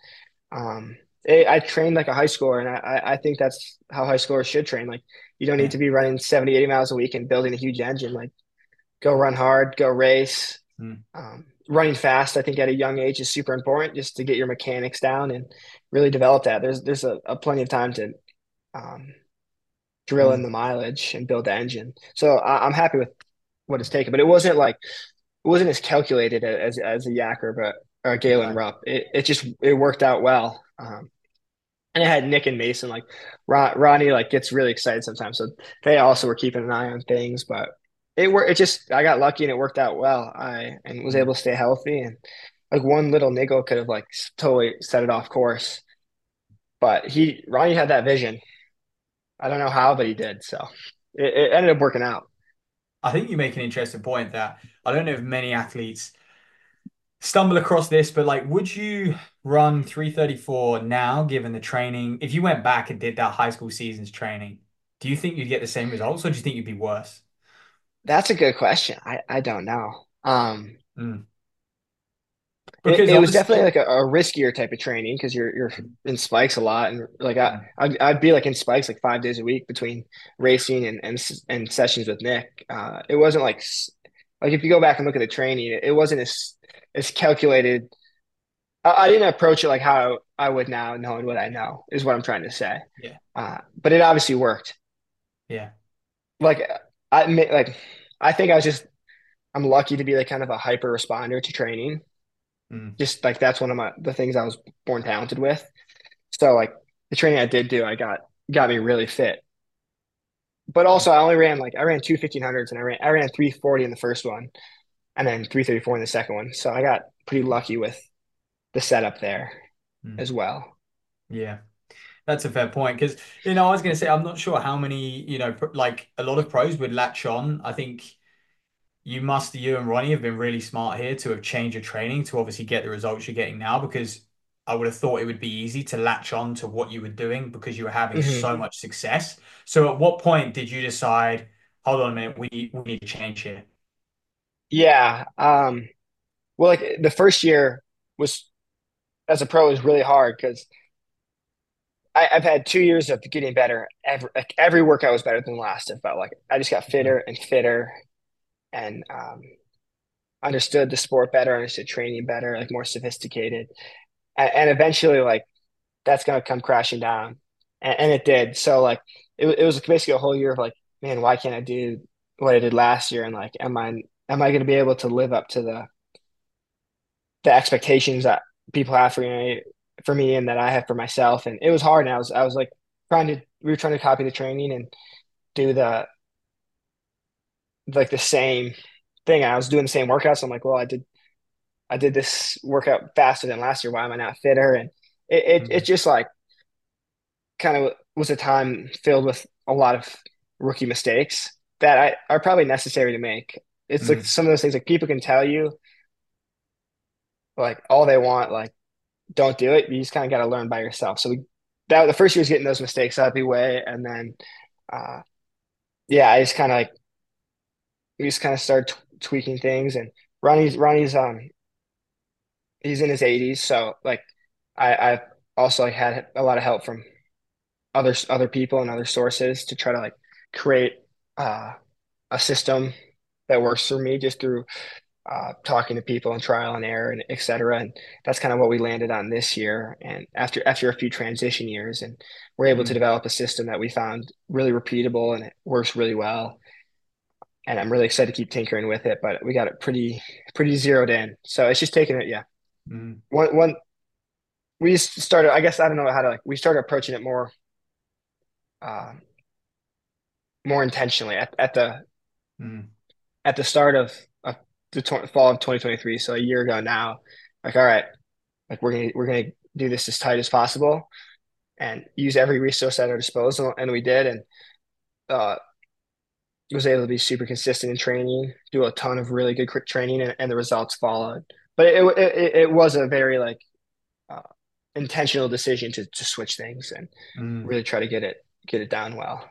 I trained like a high schooler, and I think that's how high schoolers should train. Like you don't need Yeah. to be running 70, 80 miles a week and building a huge engine. Like go run hard, go race. Mm. Running fast, I think at a young age is super important just to get your mechanics down and really develop that. There's a plenty of time to um, drill in Mm. the mileage and build the engine. So I'm happy with what it's taken, but it wasn't as calculated as a Yacker, but or a Galen Right. Rupp. It just it worked out well. And it had Nick and Mason. Like Ronnie like gets really excited sometimes, so they also were keeping an eye on things. But it worked. It just I got lucky and it worked out well. I and was Mm. able to stay healthy, and like one little niggle could have like totally set it off course. But he Ronnie had that vision. I don't know how, but he did. So it ended up working out. I think you make an interesting point that I don't know if many athletes stumble across this, but like, would you run 334 now, given the training? If you went back and did that high school season's training, do you think you'd get the same results, or do you think you'd be worse? That's a good question. I don't know. Mm. It, Because it was obviously, definitely like a riskier type of training because you're in spikes a lot, and like mm, I'd be like in spikes like 5 days a week between racing and sessions with Nick. It wasn't like if you go back and look at the training, it wasn't as calculated. I didn't approach it like how I would now, knowing what I know, is what I'm trying to say. yeah, But it obviously worked. yeah, Like like I think I'm lucky to be like kind of a hyper responder to training. mm, Just like that's one of the things I was born talented with. So like the training I did do, I got me really fit. But also I ran two 1500s and I ran 340 in the first one and then 334 in the second one. So I got pretty lucky with the setup there mm, as well. yeah. That's a fair point because I was going to say I'm not sure how many like a lot of pros would latch on. I think you and Ronnie have been really smart here to have changed your training to obviously get the results you're getting now because I would have thought it would be easy to latch on to what you were doing because you were having Hmm. so much success. So at what point did you decide, hold on a minute, we need to change here? Yeah. Well, like the first year was as a pro was really hard because I've had 2 years of getting better. Every workout was better than the last. It felt like I just got fitter Mm, and fitter and understood the sport better, understood training better, like more sophisticated. And eventually, like that's gonna come crashing down, and it did. So like it was basically a whole year of like, man, why can't I do what I did last year? And like, am I gonna be able to live up to the expectations that people have for me and that I have for myself? And it was hard. And I was like we were trying to copy the training and do the same thing. I was doing the same workouts. I'm like, well, I did this workout faster than last year. Why am I not fitter? And it mm, just like kind of was a time filled with a lot of rookie mistakes that are probably necessary to make. It's like mm, some of those things like people can tell you like all they want, like don't do it. You just kind of got to learn by yourself. So that the first year was getting those mistakes out of the way, and then uh, yeah, I just kind of like we just kind of started tweaking things. And Ronnie's he's in his 80s, so like I also like had a lot of help from other people and other sources to try to like create uh, a system that works for me just through talking to people and trial and error and et cetera. And that's kind of what we landed on this year. And after a few transition years, and we're able to mm. develop a system that we found really repeatable and it works really well. And I'm really excited to keep tinkering with it, but we got it pretty zeroed in. So it's just taking it, yeah. Mm. One we just started, I guess I don't know how to like we started approaching it uh more intentionally Mm. at the start of the fall of 2023, so a year ago now. Like, all right, like we're gonna do this as tight as possible and use every resource at our disposal, and we did, and uh, was able to be super consistent in training, do a ton of really good quick training, and the results followed. But it was a very like uh, intentional decision to switch things and Mm. really try to get it down well.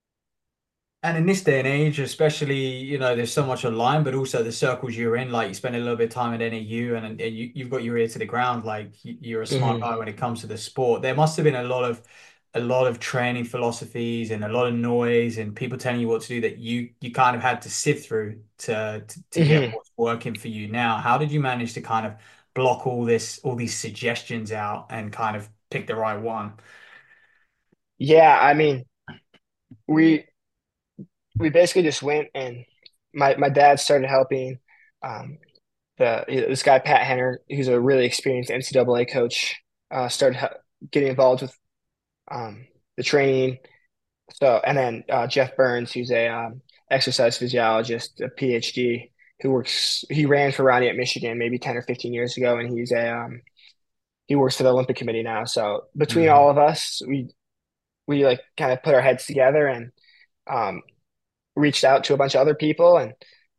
And in this day and age, especially, there's so much online, but also the circles you're in, like you spend a little bit of time at NAU and you've got your ear to the ground, like you're a smart Hmm. guy when it comes to the sport. There must have been a lot of training philosophies and a lot of noise and people telling you what to do that you kind of had to sift through to get Hmm. what's working for you now. How did you manage to kind of block all these suggestions out and kind of pick the right one? Yeah, I mean, we we basically just went, and my dad started helping um, this guy Pat Henner, who's a really experienced NCAA coach, started getting involved with the training. So, and then Jeff Burns, who's a exercise physiologist, a PhD, he ran for Ronnie at Michigan maybe 10 or 15 years ago, and he works for the Olympic Committee now. So between Mhm. all of us, we like kind of put our heads together and um, reached out to a bunch of other people and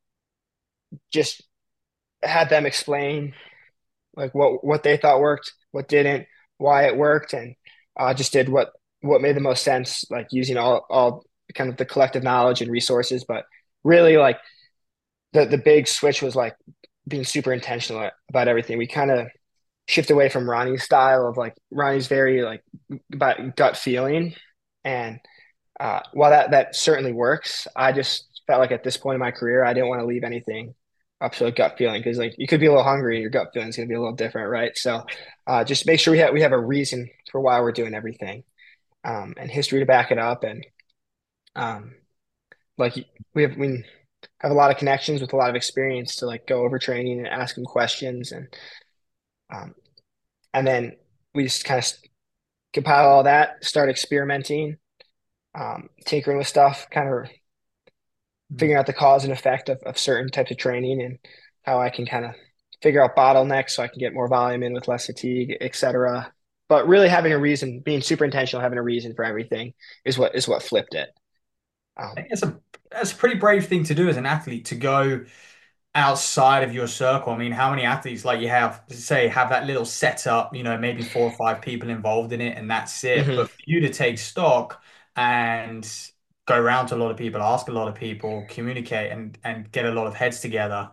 just had them explain like what they thought worked, what didn't, why it worked, and just did what made the most sense, like using all kind of the collective knowledge and resources. But really, like the big switch was like being super intentional about everything. We kind of shift away from Ronnie's style of like Ronnie's very like about gut feeling, and while that certainly works, I just felt like at this point in my career, I didn't want to leave anything up to a gut feeling because like you could be a little hungry and your gut feeling is going to be a little different, right? So just make sure we have a reason for why we're doing everything, and history to back it up, and um, like we have a lot of connections with a lot of experience to like go over training and ask them questions, um, and then we just kind of compile all that, start experimenting, tinkering with stuff, kind of figuring out the cause and effect of certain types of training and how I can kind of figure out bottlenecks so I can get more volume in with less fatigue, et cetera. But really having a reason, being super intentional, having a reason for everything is what flipped it. I Um, think that's a pretty brave thing to do as an athlete to go outside of your circle. I mean, how many athletes like you have, say, have that little setup, maybe 4 or 5 people involved in it and that's it. mhm. But for you to take stock and go around to a lot of people, ask a lot of people, communicate and get a lot of heads together,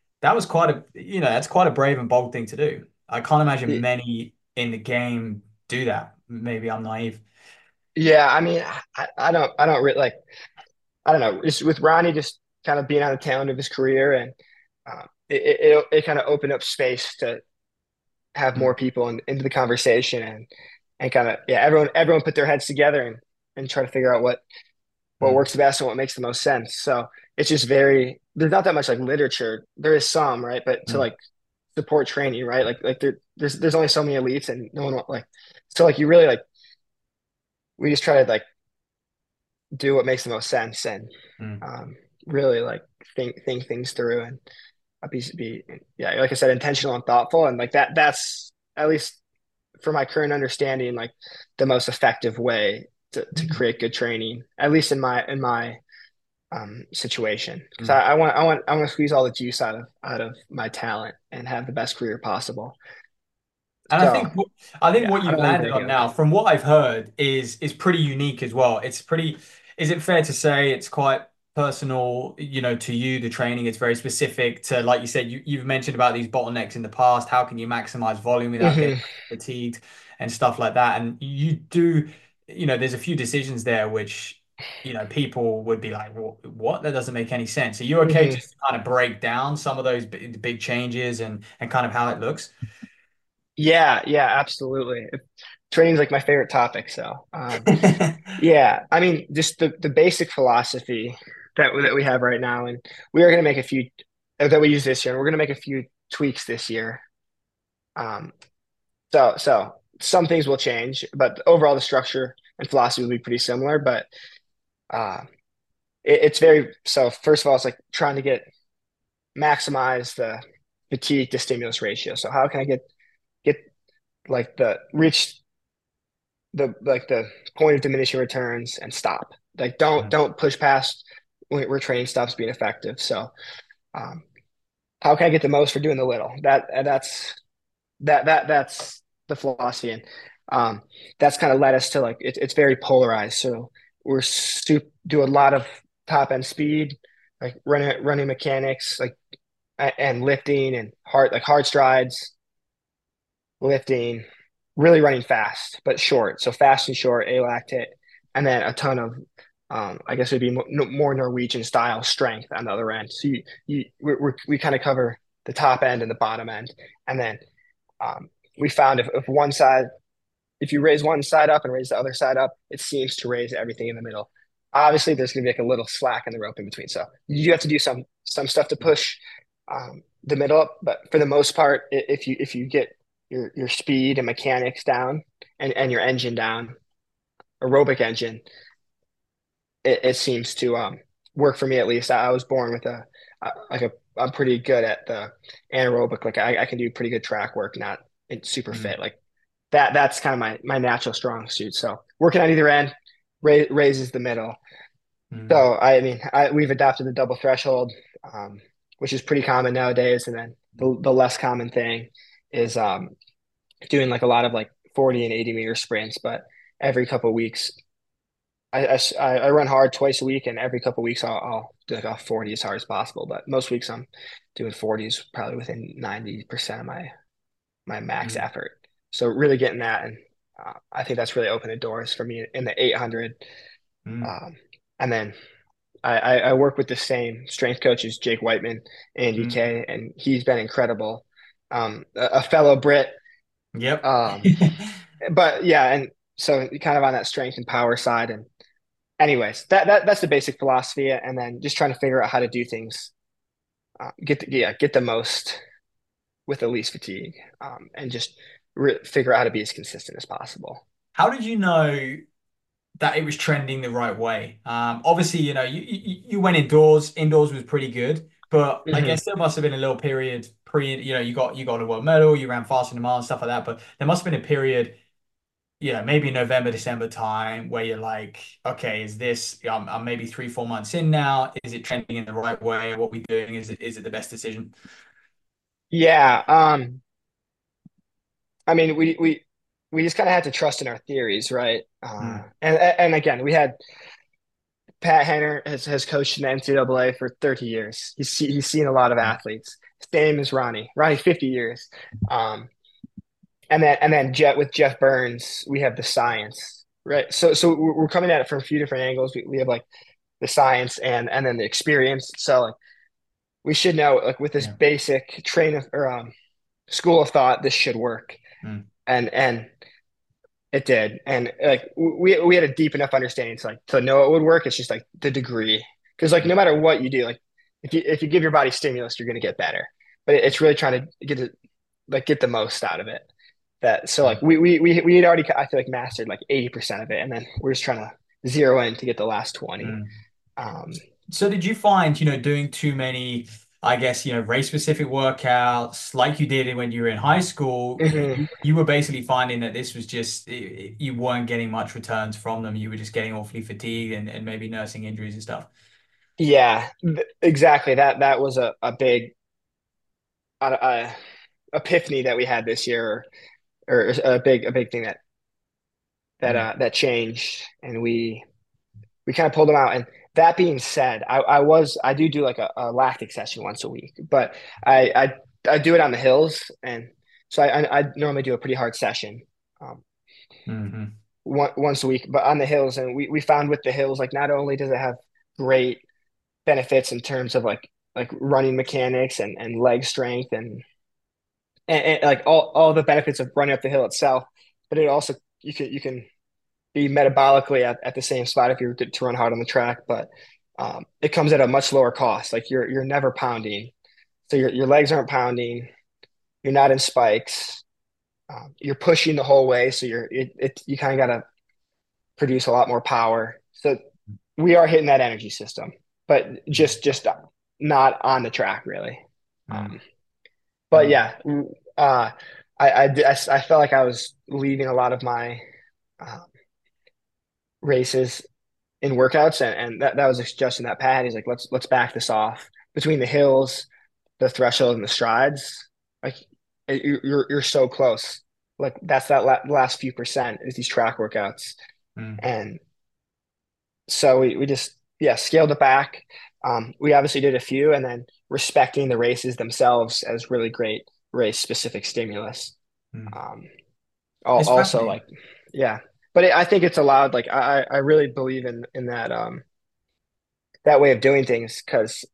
that's quite a brave and bold thing to do. I can't imagine many in the game do that. Maybe I'm naive. Yeah, I mean, I don't really like, I don't know, just with Ronnie just kind of being on the tail end of his career, and it kind of opened up space to have more people into the conversation, and kind of, yeah, everyone put their heads together and try to figure out what Mm. works best and what makes the most sense. So it's just there's not that much like literature. There is some, right? But to Mm. like support training, right? Like there's only so many elites and no one like, so like you really like, we just try to like do what makes the most sense and Mm. um, really like think things through and yeah, like I said, intentional and thoughtful. And like that's at least for my current understanding, like the most effective way to Mm. create good training, at least in my situation, because Mm. I want to squeeze all the juice out of my talent and have the best career possible. And I So think I think yeah, what I you've don't want to leave landed anything on out now, there. from what I've heard, is pretty unique as well. Is it fair to say it's quite personal, to you, the training? It's very specific to, like you said, you've mentioned about these bottlenecks in the past. How can you maximize volume without getting Hmm. fatigued and stuff like that? And you do, there's a few decisions there which, people would be like, what? That doesn't make any sense. Are you okay Hmm. just to kind of break down some of those big changes and kind of how it looks? Yeah, yeah, absolutely. Training is like my favorite topic. So yeah, I mean, just the basic philosophy that we have right now, and we are going to make a few that we use this year, and we're going to make a few tweaks this year. Um, so some things will change, but overall the structure and philosophy will be pretty similar. But uh, it's very so. First of all, it's like trying to maximize the fatigue to stimulus ratio. So how can I get like the reach the point of diminishing returns and stop. Like don't push past where training stops being effective. So how can I get the most for doing the little? That's the philosophy, and that's kind of led us to like it's very polarized. So do a lot of top end speed, like running mechanics, like and lifting and hard strides, lifting, really running fast but short. So fast and short, alactate, and then a ton of I guess it would be more Norwegian style strength on the other end. So we kind of cover the top end and the bottom end, and then we found if you raise one side up and raise the other side up, it seems to raise everything in the middle. Obviously, there's going to be like a little slack in the rope in between. So you have to do some stuff to push the middle up, but for the most part, if you get your speed and mechanics down and your engine down, aerobic engine, it seems to work for me at least. I was born with I'm pretty good at the anaerobic. Like I can do pretty good track work, not super fit. Like that's kind of my natural strong suit. So working on either end raises the middle. So I mean, we've adopted the double threshold, which is pretty common nowadays. And then the less common thing is doing like a lot of like 40 and 80-meter sprints, but every couple of weeks. I run hard twice a week, and every couple of weeks I'll do like a 40 as hard as possible. But most weeks I'm doing 40s, probably within 90% of my max effort. So really getting that, and I think that's really opened the doors for me in the 800. And then I work with the same strength coaches, Jake Whiteman, Andy Kay, and he's been incredible. A fellow Brit. Yep. But yeah, and so kind of on that strength and power side. And anyways, that's the basic philosophy, and then just trying to figure out how to do things, get the most with the least fatigue, and just figure out how to be as consistent as possible. How did you know that it was trending the right way? Obviously, you went indoors. Indoors was pretty good, but I guess there must have been a little period you got a world medal, you ran fast in the mile and stuff like that. But there must have been a period, maybe November, December time where you're like, okay, is this, I'm maybe 3-4 months in now. Is it trending in the right way? What we doing? Is it the best decision? Yeah. I mean, we just kind of had to trust in our theories, right? And again, we had Pat Henner has coached in the NCAA for 30 years. He's seen a lot of athletes. Same as Ronnie, 50 years. And then with Jeff Burns, we have the science, right? So we're coming at it from a few different angles. We have like the science and then the experience. So like we should know, like with this basic school of thought, this should work. And it did. And like we had a deep enough understanding to know it would work. It's just like the degree, because like no matter what you do, like if you give your body stimulus, you're going to get better. But it's really trying to get the most out of it. So like we had already, I feel like, mastered like 80% of it, and then we're just trying to zero in to get the last 20. So did you find, doing too many, I guess, race specific workouts like you did when you were in high school, you were basically finding that this was just, you weren't getting much returns from them. You were just getting awfully fatigued and maybe nursing injuries and stuff. Yeah, exactly. That was a big epiphany that we had this year, or a big thing that changed, and we kind of pulled them out. And that being said, I do like a lactic session once a week, but I do it on the hills, and so I normally do a pretty hard session once a week, but on the hills. And we found with the hills, like not only does it have great benefits in terms of like running mechanics and leg strength and like all the benefits of running up the hill itself, but it also you can be metabolically at the same spot if you were to run hard on the track, but it comes at a much lower cost. Like you're never pounding, so your legs aren't pounding, you're not in spikes, you're pushing the whole way, so you kind of got to produce a lot more power. So we are hitting that energy system, but just not on the track really. But yeah, I felt like I was leaving a lot of my uh, races in workouts, and that was suggesting that Pat. He's like, let's back this off between the hills, the threshold, and the strides. Like you're so close. Like that's that last few percent is these track workouts, Mm. and so we just scaled it back. We obviously did a few, and then respecting the races themselves as really great race specific stimulus. Mm. Um, It's also fascinating. like yeah, but I think it's allowed. Like I really believe in that that way of doing things because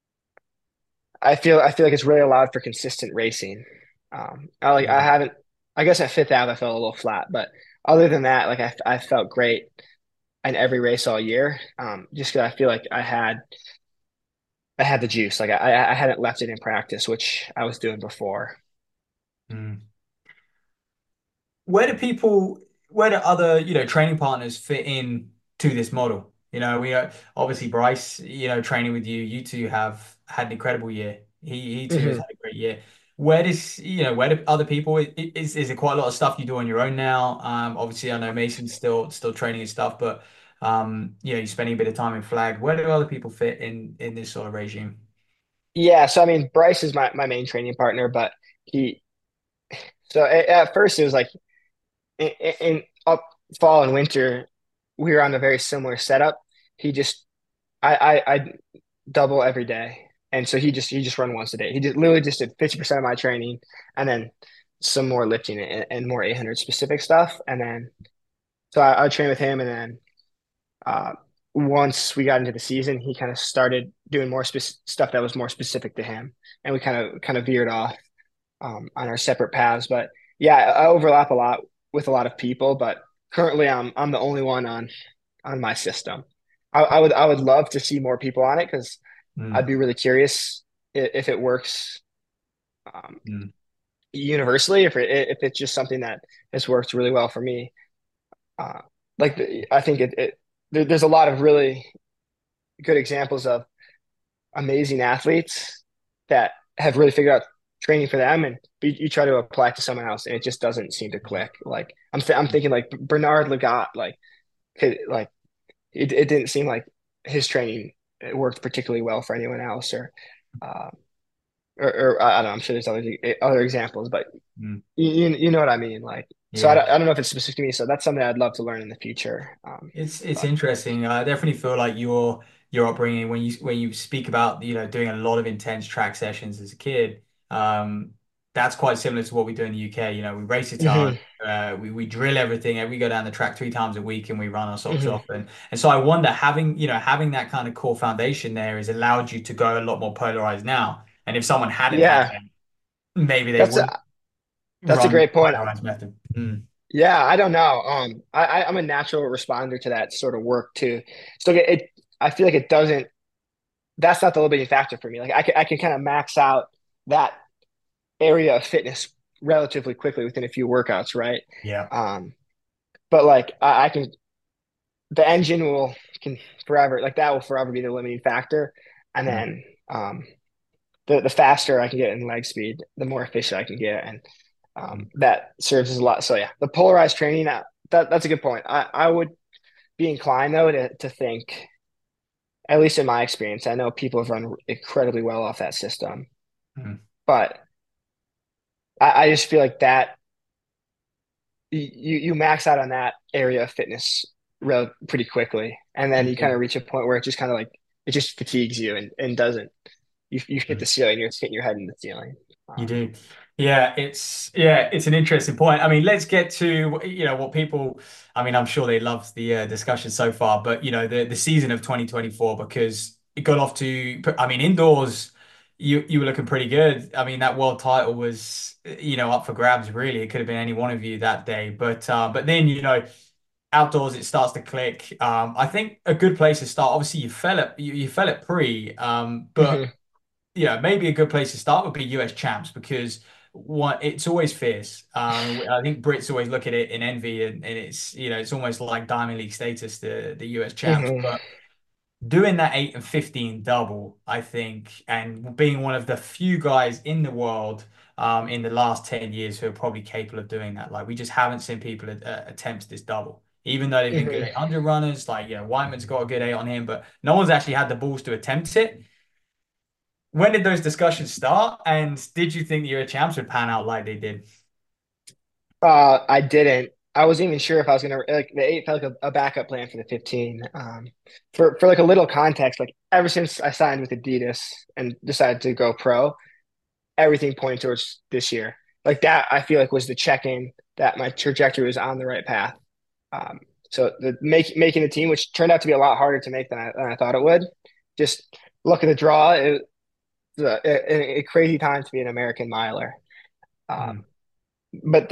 I feel like it's really allowed for consistent racing. I Yeah. haven't. I guess at Fifth Ave I felt a little flat, but other than that, like I felt great in every race all year. Just because I feel like I had the juice. Like I hadn't left it in practice, which I was doing before. Mm. Where do other, training partners fit in to this model? We obviously Bryce, training with you, you two have had an incredible year. He too has Hmm. had a great year. Where do other people, is it quite a lot of stuff you do on your own now? Obviously I know Mason's still training and stuff, but you're spending a bit of time in flag. Where do other people fit in this sort of regime? Yeah, so I mean, Bryce is my main training partner, but he so at first it was like in up fall and winter we were on a very similar setup. He just I double every day, and so he just run once a day. He just literally just did 50% of my training, and then some more lifting and more 800 specific stuff, and then so I would train with him, and then uh, once we got into the season, he kind of started doing more stuff that was more specific to him, and we kind of veered off on our separate paths. But yeah, I overlap a lot with a lot of people, but currently I'm the only one on my system. I would love to see more people on it because I'd Mm, be really curious if it works um, mm. universally, if it's just something that has worked really well for me. Uh, I think there's a lot of really good examples of amazing athletes that have really figured out training for them, and you try to apply it to someone else, and it just doesn't seem to click. Like I'm thinking like Bernard Lagat, like it didn't seem like his training worked particularly well for anyone else, uh, or I don't know. I'm sure there's other examples, but Mm. you know what I mean. Like so Yeah. I don't know if it's specific to me. So that's something I'd love to learn in the future. It's But interesting. I definitely feel like your upbringing when you speak about doing a lot of intense track sessions as a kid, that's quite similar to what we do in the UK. We race a ton, mhm, we drill everything, and we go down the track 3 times a week and we run our socks mhm. off. And so I wonder having that kind of core foundation there has allowed you to go a lot more polarized now. And if someone hadn't had Yeah, that, maybe they that's wouldn't a run the great point. polarized method. Mm. Yeah, I don't know. I'm a natural responder to that sort of work too. So I feel like it doesn't. That's not the limiting factor for me. Like I can kind of max out that area of fitness relatively quickly within a few workouts, right? Yeah. Um, but like I can, the engine will can forever like that will forever be the limiting factor, and Mm. then the faster I can get in leg speed, the more efficient I can get, and Mm. that serves as a lot. So yeah, the polarized training that's a good point. I would be inclined though to think, at least in my experience, I know people have run incredibly well off that system, Mm. but I just feel like that you max out on that area of fitness pretty quickly, and then You you kind do. of reach a point where it just kind of like it just fatigues you and doesn't you hit the ceiling, you're hitting your head in the ceiling. You Um, do. It's an interesting point. I mean, let's get to, what people, I mean, I'm sure they loved the discussion so far, but the season of 2024 because it got off to, I mean, indoors you were looking pretty good. I mean, that world title was, up for grabs really. It could have been any one of you that day, but then, outdoors it starts to click. I think a good place to start, obviously you fell at pre, but mhm, yeah, maybe a good place to start would be US champs because it's always fierce. I think Brits always look at it in envy and it's it's almost like Diamond League status, the US champs. mhm. But doing that 8 and 15 double, I think, and being one of the few guys in the world in the last 10 years who are probably capable of doing that. Like we just haven't seen people attempt this double, even though they've been good Mhm. 800 runners. Like, Whiteman's got a good 8 on him, but no one's actually had the balls to attempt it. When did those discussions start? And did you think the Euro champs would pan out like they did? I didn't. I wasn't even sure if I was gonna like the 8 felt like a backup plan for the 15. For like a little context, like ever since I signed with Adidas and decided to go pro, everything pointed towards this year. Like that, I feel like was the check-in that my trajectory was on the right path. Um, so the making the team, which turned out to be a lot harder to make than I thought it would. Just look at the draw. It was a crazy time to be an American miler. Mm. But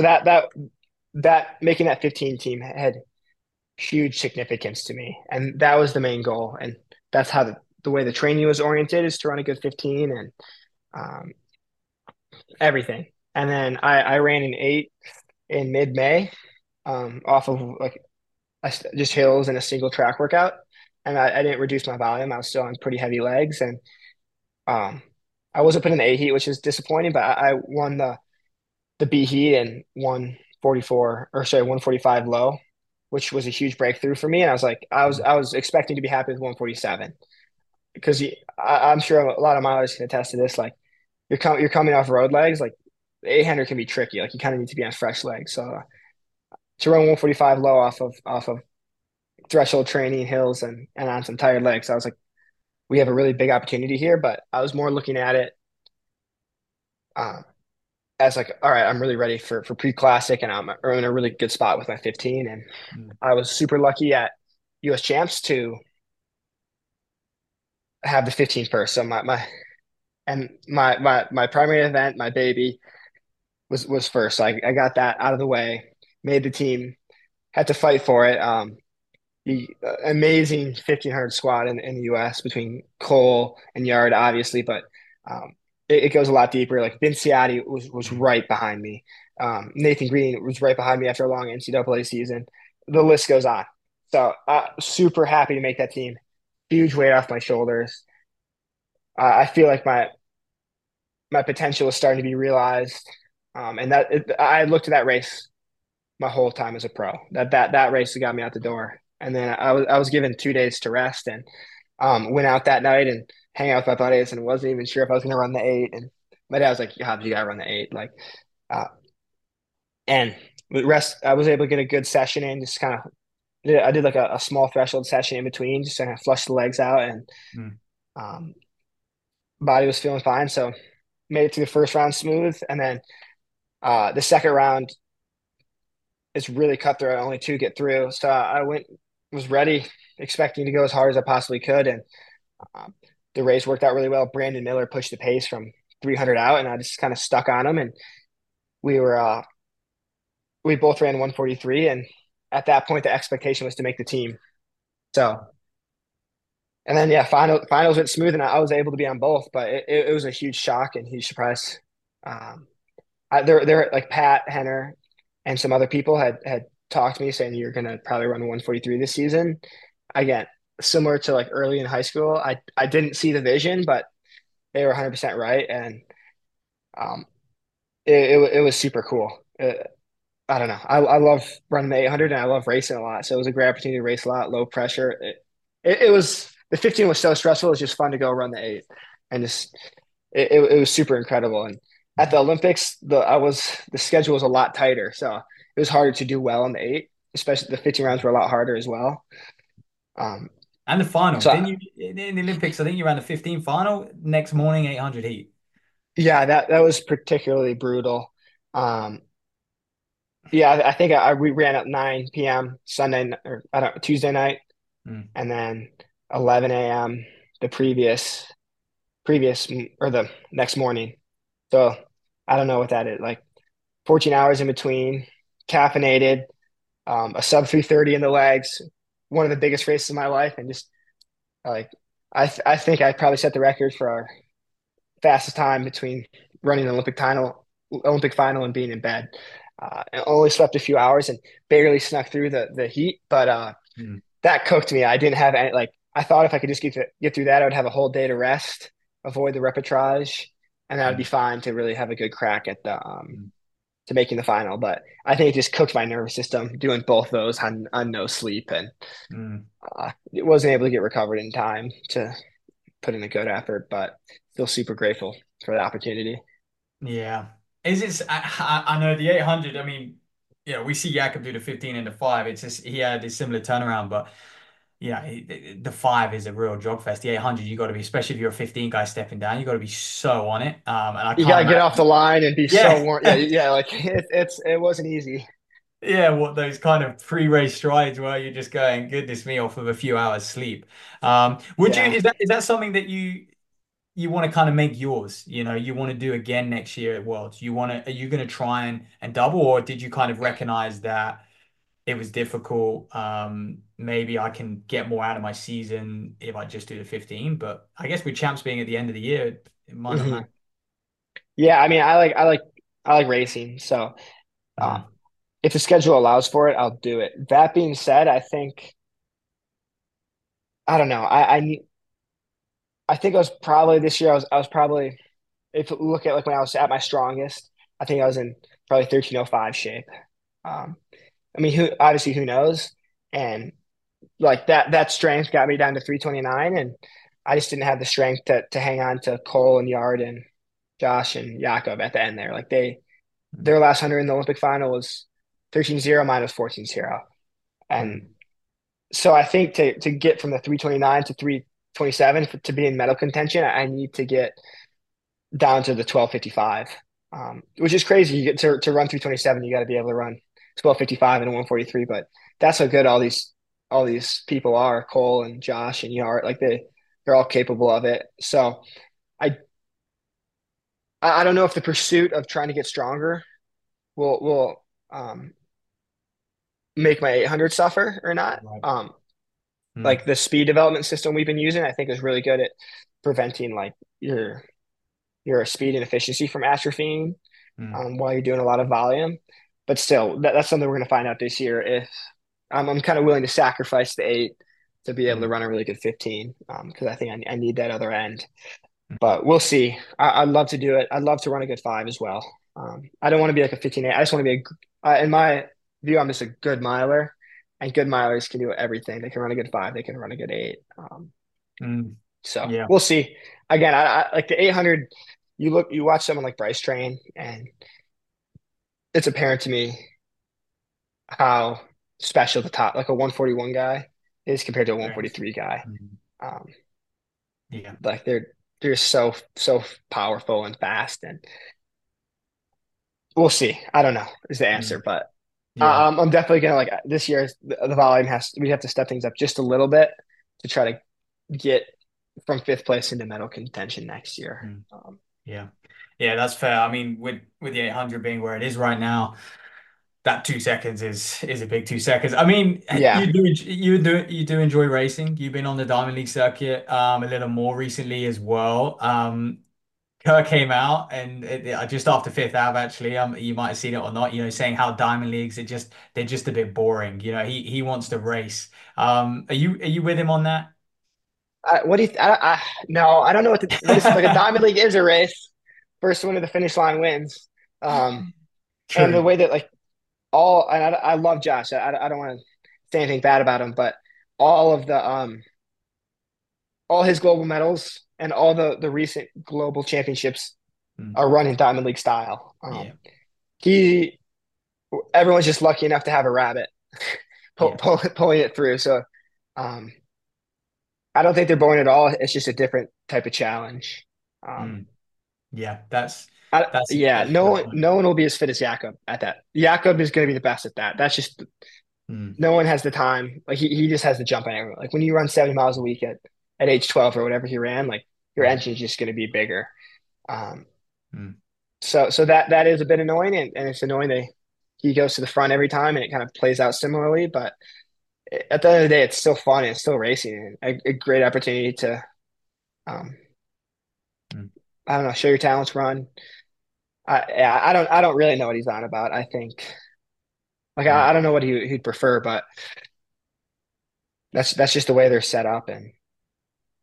that making that 15 team had huge significance to me, and that was the main goal. And that's how the way the training was oriented is to run a good 15 and um, everything. And then I ran an 8 in mid-May off of like just hills and a single track workout. And I didn't reduce my volume. I was still on pretty heavy legs. And um, I wasn't put in the A heat, which is disappointing, but I won the B heat and 144 or sorry, 145 low, which was a huge breakthrough for me. And I was like, I was expecting to be happy with 147 because I'm sure a lot of milers can attest to this. Like you're coming off road legs, like the 800 can be tricky. Like you kind of need to be on fresh legs. So to run 145 low off of threshold training hills and on some tired legs, I was like, we have a really big opportunity here. But I was more looking at it um, as like, all right, I'm really ready for pre-classic and I'm in a really good spot with my 15. And Mm. I was super lucky at US champs to have the 15 first. So my primary event, my baby was first. So I got that out of the way, made the team, had to fight for it. The amazing 1500 squad in the US between Cole and Yard, obviously, but um, it goes a lot deeper. Like Vince Ciotti was right behind me. Nathan Green was right behind me after a long NCAA season. The list goes on. So super happy to make that team. Huge weight off my shoulders. I feel like my potential is starting to be realized. I looked at that race my whole time as a pro. That race got me out the door. And then I was given 2 days to rest and went out that night and hang out with my buddies and wasn't even sure if I was going to run the 8. And my dad was like, "Hobbs, you got to run the 8." Like, uh, and with rest, I was able to get a good session in. Just kind of, I did like a small threshold session in between, just to kind of flush the legs out, and Mm. um, body was feeling fine. So made it to the first round smooth, and then the second round is really cutthroat. Only 2 get through, so was ready, expecting to go as hard as I possibly could, and um, the race worked out really well. Brandon Miller pushed the pace from 300 out, and I just kind of stuck on him, and we were we both ran 143, and at that point the expectation was to make the team. So, and then yeah, finals went smooth, and I was able to be on both, but it was a huge shock and huge surprise. Um, there like Pat Henner and some other people had talked to me saying you're gonna probably run 143 this season. Again, similar to like early in high school, I didn't see the vision, but they were 100% right, and um, it was super cool. I don't know. I love running the 800 and I love racing a lot. So it was a great opportunity to race a lot, low pressure. It was the 15 was so stressful. It was just fun to go run the 8 and just it was super incredible. And at the Olympics, the schedule was a lot tighter, so it was harder to do well on the 8. Especially the 15 rounds were a lot harder as well. Um, And the final, so didn't you in the Olympics? I think you ran the 15 final next morning, 800 heat. yeah, that was particularly brutal. Um, yeah, I think we ran at 9 p.m. Sunday or I don't Tuesday night, Mm. and then 11 a.m. the previous or the next morning. So I don't know what that is. Like 14 hours in between, caffeinated, a sub 330 in the legs, one of the biggest races of my life, and just like I think I probably set the record for our fastest time between running an Olympic final and being in bed. And only slept a few hours and barely snuck through the heat, but Mm. that cooked me. I didn't have I thought if I could just get through that, I would have a whole day to rest, avoid the repetrage, and that'd be fine to really have a good crack at the to making the final. But I think it just cooked my nervous system doing both those on no sleep, and it wasn't able to get recovered in time to put in a good effort. But still super grateful for the opportunity. Yeah. Is it, I know the 800, I mean, we see Jakob do the 15 and the 5. It's just, he had a similar turnaround, but yeah, the 5 is a real jog fest. The 800, you got to be, especially if you're a 15 guy stepping down, you got to be so on it. And I You can't gotta get imagine. off the line and be so Yeah. warm. Yeah. Like it wasn't easy. Yeah, what those kind of pre-race strides where you're just going, goodness me, off of a few hours sleep. Would you, Yeah. is that something that you want to kind of make yours, you want to do again next year at Worlds? Are you going to try and double, or did you kind of recognize that it was difficult? Maybe I can get more out of my season if I just do the 15, but I guess with champs being at the end of the year, it might not hmm matter. Yeah. I mean, I like racing. So uh, Mm, if the schedule allows for it, I'll do it. That being said, I think I don't know. I think I was probably this year. I was probably if you look at like when I was at my strongest, I think I was in probably 13:05 shape. Um, I mean, who knows? And like that strength got me down to 329, and I just didn't have the strength to hang on to Cole and Yard and Josh and Jakob at the end there. Like mm, their last 100 in the Olympic final was 13:0, mine was 14:0. And mm, so I think to get from the 329 to 327 to be in medal contention, I need to get down to the 12:55, which is crazy. You get to run 327, you got to be able to run 12:55 and 1:43. But that's how good all these people are, Cole and Josh and Yart. Like they're all capable of it. So I I don't know if the pursuit of trying to get stronger will make my 800 suffer or not. right. Like Mm, the speed development system we've been using, I think is really good at preventing like your speed and efficiency from atrophying mm, while you're doing a lot of volume. But still, that's something we're going to find out this year. If I'm kind of willing to sacrifice the 8 to be able to mm, run a really good 15 because I think I need that other end. mm. But we'll see. I'd love to do it. I'd love to run a good 5 as well. I don't want to be like a 15.8. I just want to be in my view, I'm just a good miler, and good milers can do everything. They can run a good 5. They can run a good 8. Mm. So Yeah. we'll see. Again, I like the 800. You watch someone like Bryce train, and it's apparent to me how special the top, like a 141 guy, is compared to a Right. 143 guy. Mm, Um, yeah. like they're so powerful and fast, and we'll see. I don't know is the answer, Mm, but yeah. I'm definitely gonna like this year. The volume we have to step things up just a little bit to try to get from fifth place into medal contention next year. Mm, yeah. Yeah, that's fair. I mean, with the 800 being where it is right now, that 2 seconds is a big 2 seconds. I mean, Yeah, you do enjoy racing. You've been on the Diamond League circuit a little more recently as well. Kerr came out and just after Fifth Ave, actually, you might have seen it or not, saying how Diamond Leagues they're just a bit boring. He wants to race. Are you with him on that? what do you? No, I don't know what is like a diamond league is a race. First one to the finish line wins. Um, and the True. way that like all and I love Josh. I don't want to say anything bad about him, but all of the all his global medals and all the recent global championships Mm, are run in diamond league style. yeah. He everyone's just lucky enough to have a rabbit Yeah. pulling it through. So um, I don't think they're boring at all. It's just a different type of challenge. Um, Mm, yeah. That's yeah, that's a no fair one, point. no one will be as fit as Jakob at that. Jakob is going to be the best at that. That's just Mm, no one has the time. Like he just has to jump on everyone. Like when you run 70 miles a week at age 12 or whatever he ran, like your mm, engine's just going to be bigger. Um, mm, so that is a bit annoying, and it's annoying that he goes to the front every time, and it kind of plays out similarly. But at the end of the day, it's still fun and it's still racing, and a great opportunity to, um, mm, I don't know, show your talents, run. Yeah, I don't really know what he's on about. I think like mm. I don't know what he'd prefer, but that's just the way they're set up, and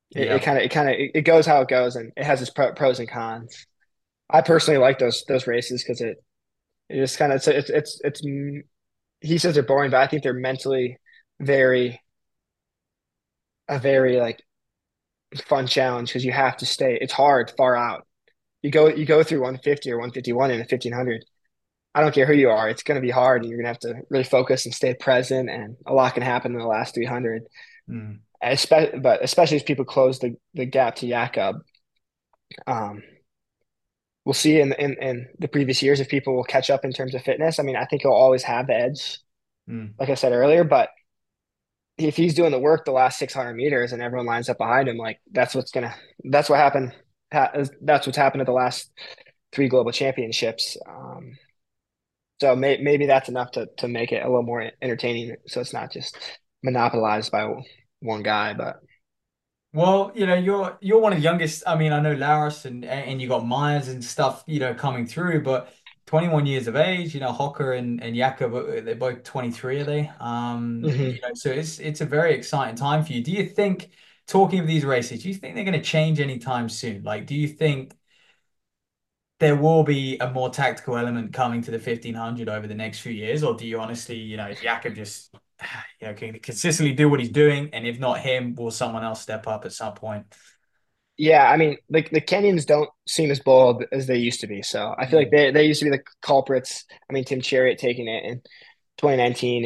Yeah. It goes how it goes, and it has its pros and cons. I personally like those races because it just kind of it's he says they're boring, but I think they're mentally very a very like fun challenge because you have to stay. It's hard far out. You go through 150 or 151 in a 1500. I don't care who you are. It's going to be hard, and you're going to have to really focus and stay present. And a lot can happen in the last 300. Mm. Especially as people close the gap to Jakob. Um, we'll see in the previous years if people will catch up in terms of fitness. I mean, I think he'll always have the edge, Mm. like I said earlier. But if he's doing the work the last 600 meters and everyone lines up behind him, like that's what happened. That's what's happened at the last three global championships. So maybe that's enough to make it a little more entertaining, so it's not just monopolized by one guy. But Well, you're one of the youngest. I mean, I know Laris and you got Myers and stuff, coming through, but 21 years of age, Hocker and Jakob, they're both 23, are they? mhm. So it's a very exciting time for you. Do you think, talking of these races, do you think they're going to change anytime soon? Like, do you think there will be a more tactical element coming to the 1500 over the next few years, or do you honestly, Jakob just, can consistently do what he's doing, and if not him, will someone else step up at some point? Yeah, I mean, like the Kenyans don't seem as bold as they used to be. So I feel like they used to be the culprits. I mean, Tim Chariot taking it in 2019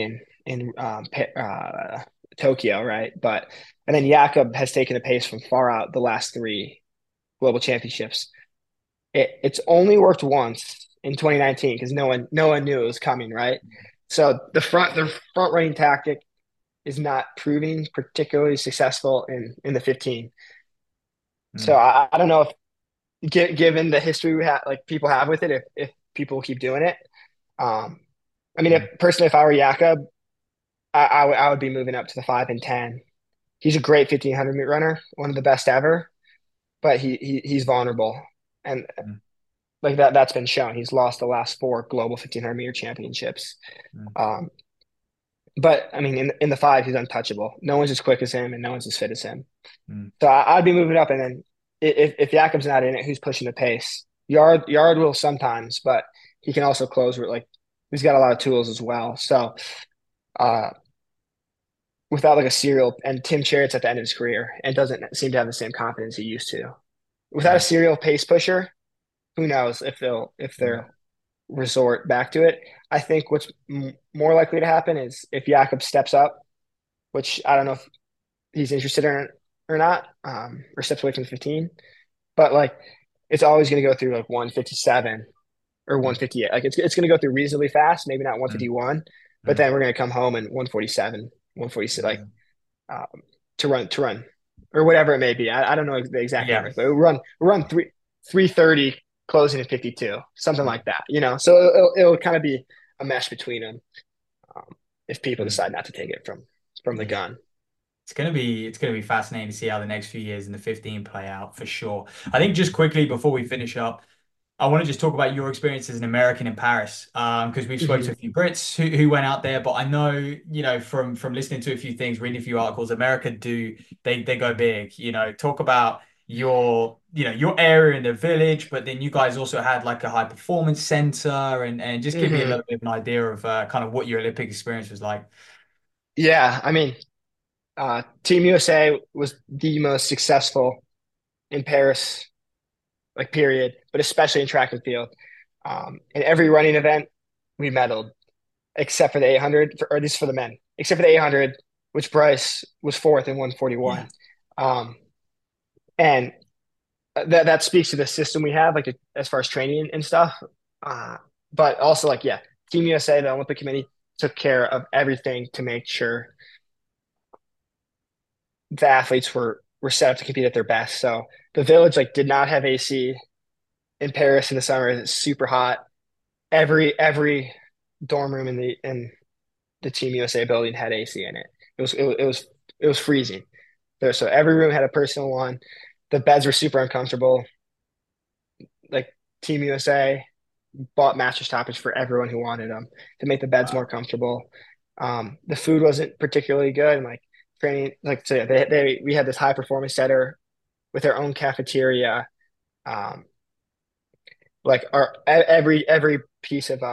in Tokyo, right? But and then Jakob has taken the pace from far out the last three global championships. It's only worked once in 2019 because no one knew it was coming, right? So the front running tactic is not proving particularly successful in the 15. So Mm. I don't know if given the history we have, like people have with it, if people keep doing it. Um, I mean, if Mm. personally, if I were Jakob, I would be moving up to the 5 and 10. He's a great 1500 meter runner, one of the best ever, but he's vulnerable, and Mm. like that's been shown. He's lost the last four global 1500 meter championships. Mm. Um, but I mean, in the five, he's untouchable. No one's as quick as him, and no one's as fit as him. Mm. So I'd be moving up, and then if Jakob's not in it, who's pushing the pace? Yard will sometimes, but he can also close. Like he's got a lot of tools as well. So uh, without like a serial, and Tim Chariot's at the end of his career and doesn't seem to have the same confidence he used to. Without a Yeah. serial pace pusher, who knows if they'll resort back to it. I think what's more likely to happen is if Jakob steps up, which I don't know if he's interested in it or not, or steps away from the 15. But like, it's always going to go through like 157 or Mm. 158. Like it's going to go through reasonably fast, maybe not Mm. 151, but Mm. then we're going to come home in 147, 146, like Yeah. um, to run or whatever it may be. I don't know the exact Yeah. numbers, but we run 330 closing at 52, something Mm. like that, you know? So it'll kind of be a mesh between them if people Mm. decide not to take it from the Yeah. gun. It's gonna be fascinating to see how the next few years in the 15 play out for sure. I think just quickly before we finish up, I want to just talk about your experience as an American in Paris, because we've spoken to Mhm. a few Brits who went out there, but I know, from listening to a few things, reading a few articles, America they go big. Talk about your area in the village, but then you guys also had like a high performance center, and just give me a Mhm. little bit of an idea of kind of what your Olympic experience was like. Yeah, I mean, Team USA was the most successful in Paris, like period, but especially in track and field. In every running event, we medaled, except for the 800, or at least for the men, except for the 800, which Bryce was fourth in Yeah. 141. Um, and that speaks to the system we have, like as far as training and stuff. Uh, but also, like, yeah, Team USA, the Olympic Committee took care of everything to make sure the athletes were set up to compete at their best. So the village like did not have AC in Paris in the summer. It's super hot. Every dorm room in the Team USA building had AC in it. It was freezing there. So every room had a personal one. The beds were super uncomfortable. Like Team USA bought mattress toppers for everyone who wanted them to make the beds more comfortable. The food wasn't particularly good, and like training. Like, so we had this high performance center with our own cafeteria. Like every piece of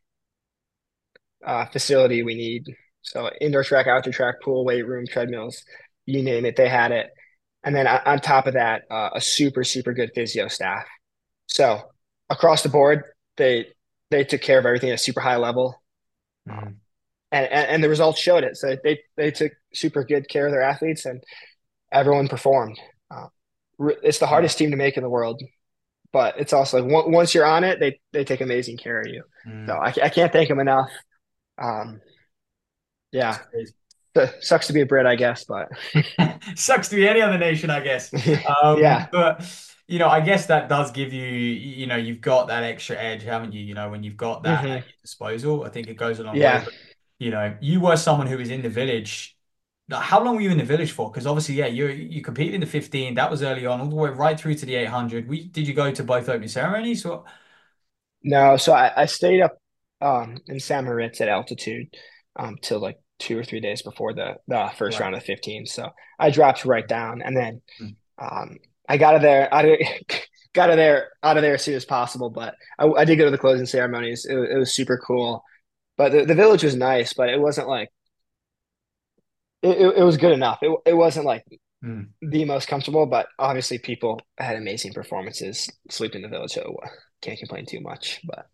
facility we need. So indoor track, outdoor track, pool, weight room, treadmills, you name it, they had it. And then on top of that, a super, super good physio staff. So across the board, they took care of everything at a super high level. And the results showed it. So they took super good care of their athletes, and everyone performed. It's the hardest team to make in the world, but it's also like once you're on it, they take amazing care of you. So I can't thank them enough. Yeah. Sucks to be a Brit, I guess, but sucks to be any other nation, I guess. Yeah. But I guess that does give you, you've got that extra edge, haven't you? When you've got that at your disposal, I think it goes a long way. But, you were someone who was in the village. How long were you in the village for? Because obviously, you competed in the 15. That was early on, all the way right through to the 800. Did you go to both opening ceremonies? Or? No, so I stayed up in St. Moritz at altitude till like 2 or 3 days before the first round of 15. So I dropped right down, and then I got out of there as soon as possible. But I did go to the closing ceremonies. It was super cool. But the village was nice, but it wasn't like it was good enough. It wasn't like the most comfortable, but obviously people had amazing performances. Sleeping in the village, so can't complain too much. But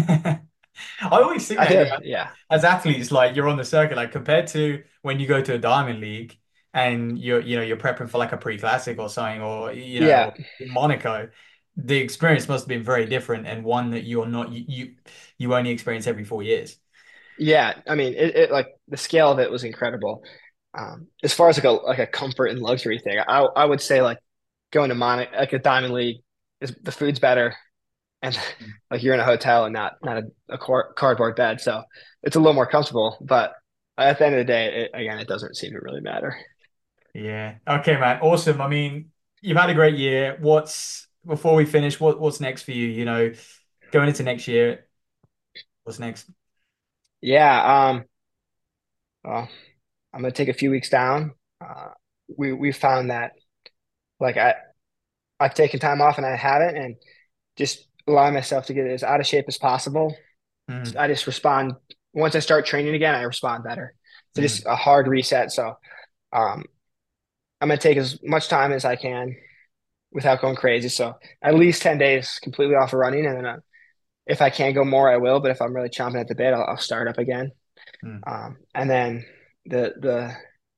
I always think that, as athletes, like you're on the circuit, like compared to when you go to a Diamond League and you're prepping for like a pre-classic or something, or in Monaco, the experience must have been very different, and one that you're not you only experience every 4 years. Yeah, I mean, it like the scale of it was incredible. As far as like a comfort and luxury thing, I would say like going to like a Diamond League is the food's better, and like you're in a hotel and not a cardboard bed, so it's a little more comfortable. But at the end of the day, it doesn't seem to really matter. Yeah. Okay, man. Awesome. I mean, you've had a great year. Before we finish, what's next for you? Going into next year, what's next? Yeah. Well, I'm gonna take a few weeks down. We found that like I've taken time off and I haven't, and just allow myself to get as out of shape as possible. I just respond once I start training again. I respond better. So just a hard reset. So I'm gonna take as much time as I can without going crazy. So at least 10 days completely off of running, and then if I can't go more, I will. But if I'm really chomping at the bit, I'll start up again. And then the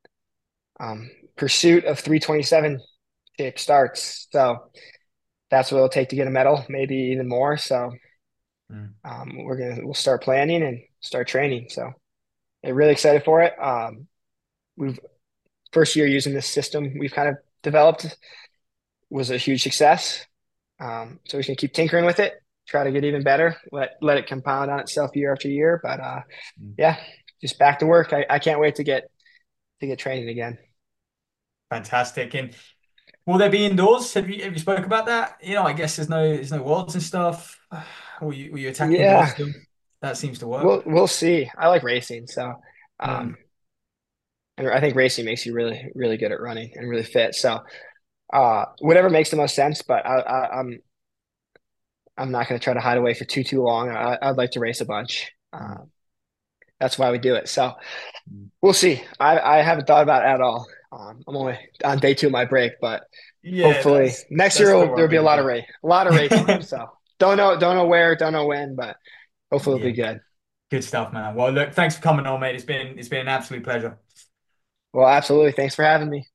pursuit of 327 shape starts. So that's what it'll take to get a medal, maybe even more. So we'll start planning and start training. So I'm really excited for it. We've first year using this system we've kind of developed was a huge success. So we can keep tinkering with it, try to get even better, let it compound on itself year after year. But just back to work. I can't wait to get training again. Fantastic. And will there be indoors? Have you spoke about that? I guess there's no worlds and stuff. Will you attack indoors still? That seems to work. We'll see. I like racing, so and I think racing makes you really, really good at running and really fit. So whatever makes the most sense, but I'm not going to try to hide away for too long. I'd like to race a bunch. That's why we do it. So we'll see. I haven't thought about it at all. I'm only on day 2 of my break, but hopefully next year there'll be a lot of racing. So don't know where, don't know when, but hopefully it'll be good. Good stuff, man. Well, look, thanks for coming on, mate. It's been an absolute pleasure. Well, absolutely. Thanks for having me.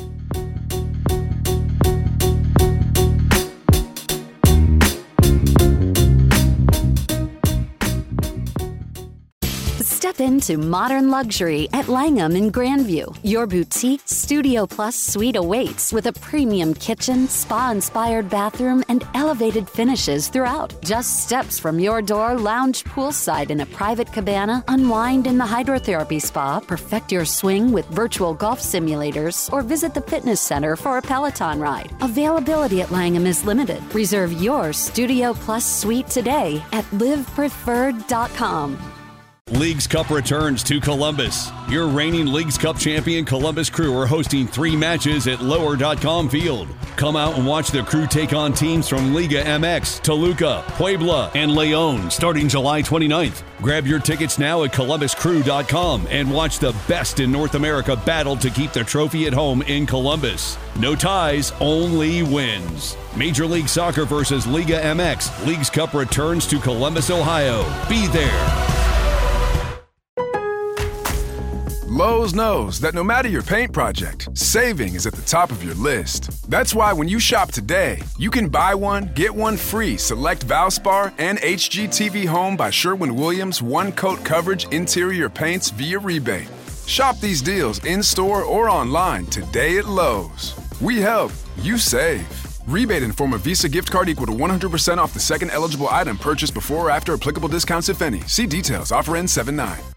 Step into modern luxury at Langham in Grandview. Your boutique Studio Plus suite awaits with a premium kitchen, spa-inspired bathroom, and elevated finishes throughout. Just steps from your door, lounge poolside in a private cabana, unwind in the hydrotherapy spa, perfect your swing with virtual golf simulators, or visit the fitness center for a Peloton ride. Availability at Langham is limited. Reserve your Studio Plus suite today at livepreferred.com. Leagues Cup returns to Columbus. Your reigning Leagues Cup champion Columbus Crew are hosting 3 matches at Lower.com Field. Come out and watch the Crew take on teams from Liga MX, Toluca, Puebla, and León starting July 29th. Grab your tickets now at ColumbusCrew.com and watch the best in North America battle to keep the trophy at home in Columbus. No ties, only wins. Major League Soccer versus Liga MX. Leagues Cup returns to Columbus, Ohio. Be there. Lowe's knows that no matter your paint project, saving is at the top of your list. That's why when you shop today, you can buy one, get one free select Valspar and HGTV Home by Sherwin-Williams one-coat coverage interior paints via rebate. Shop these deals in-store or online today at Lowe's. We help, you save. Rebate in form of Visa gift card equal to 100% off the second eligible item purchased before or after applicable discounts if any. See details. Offer ends 7/9.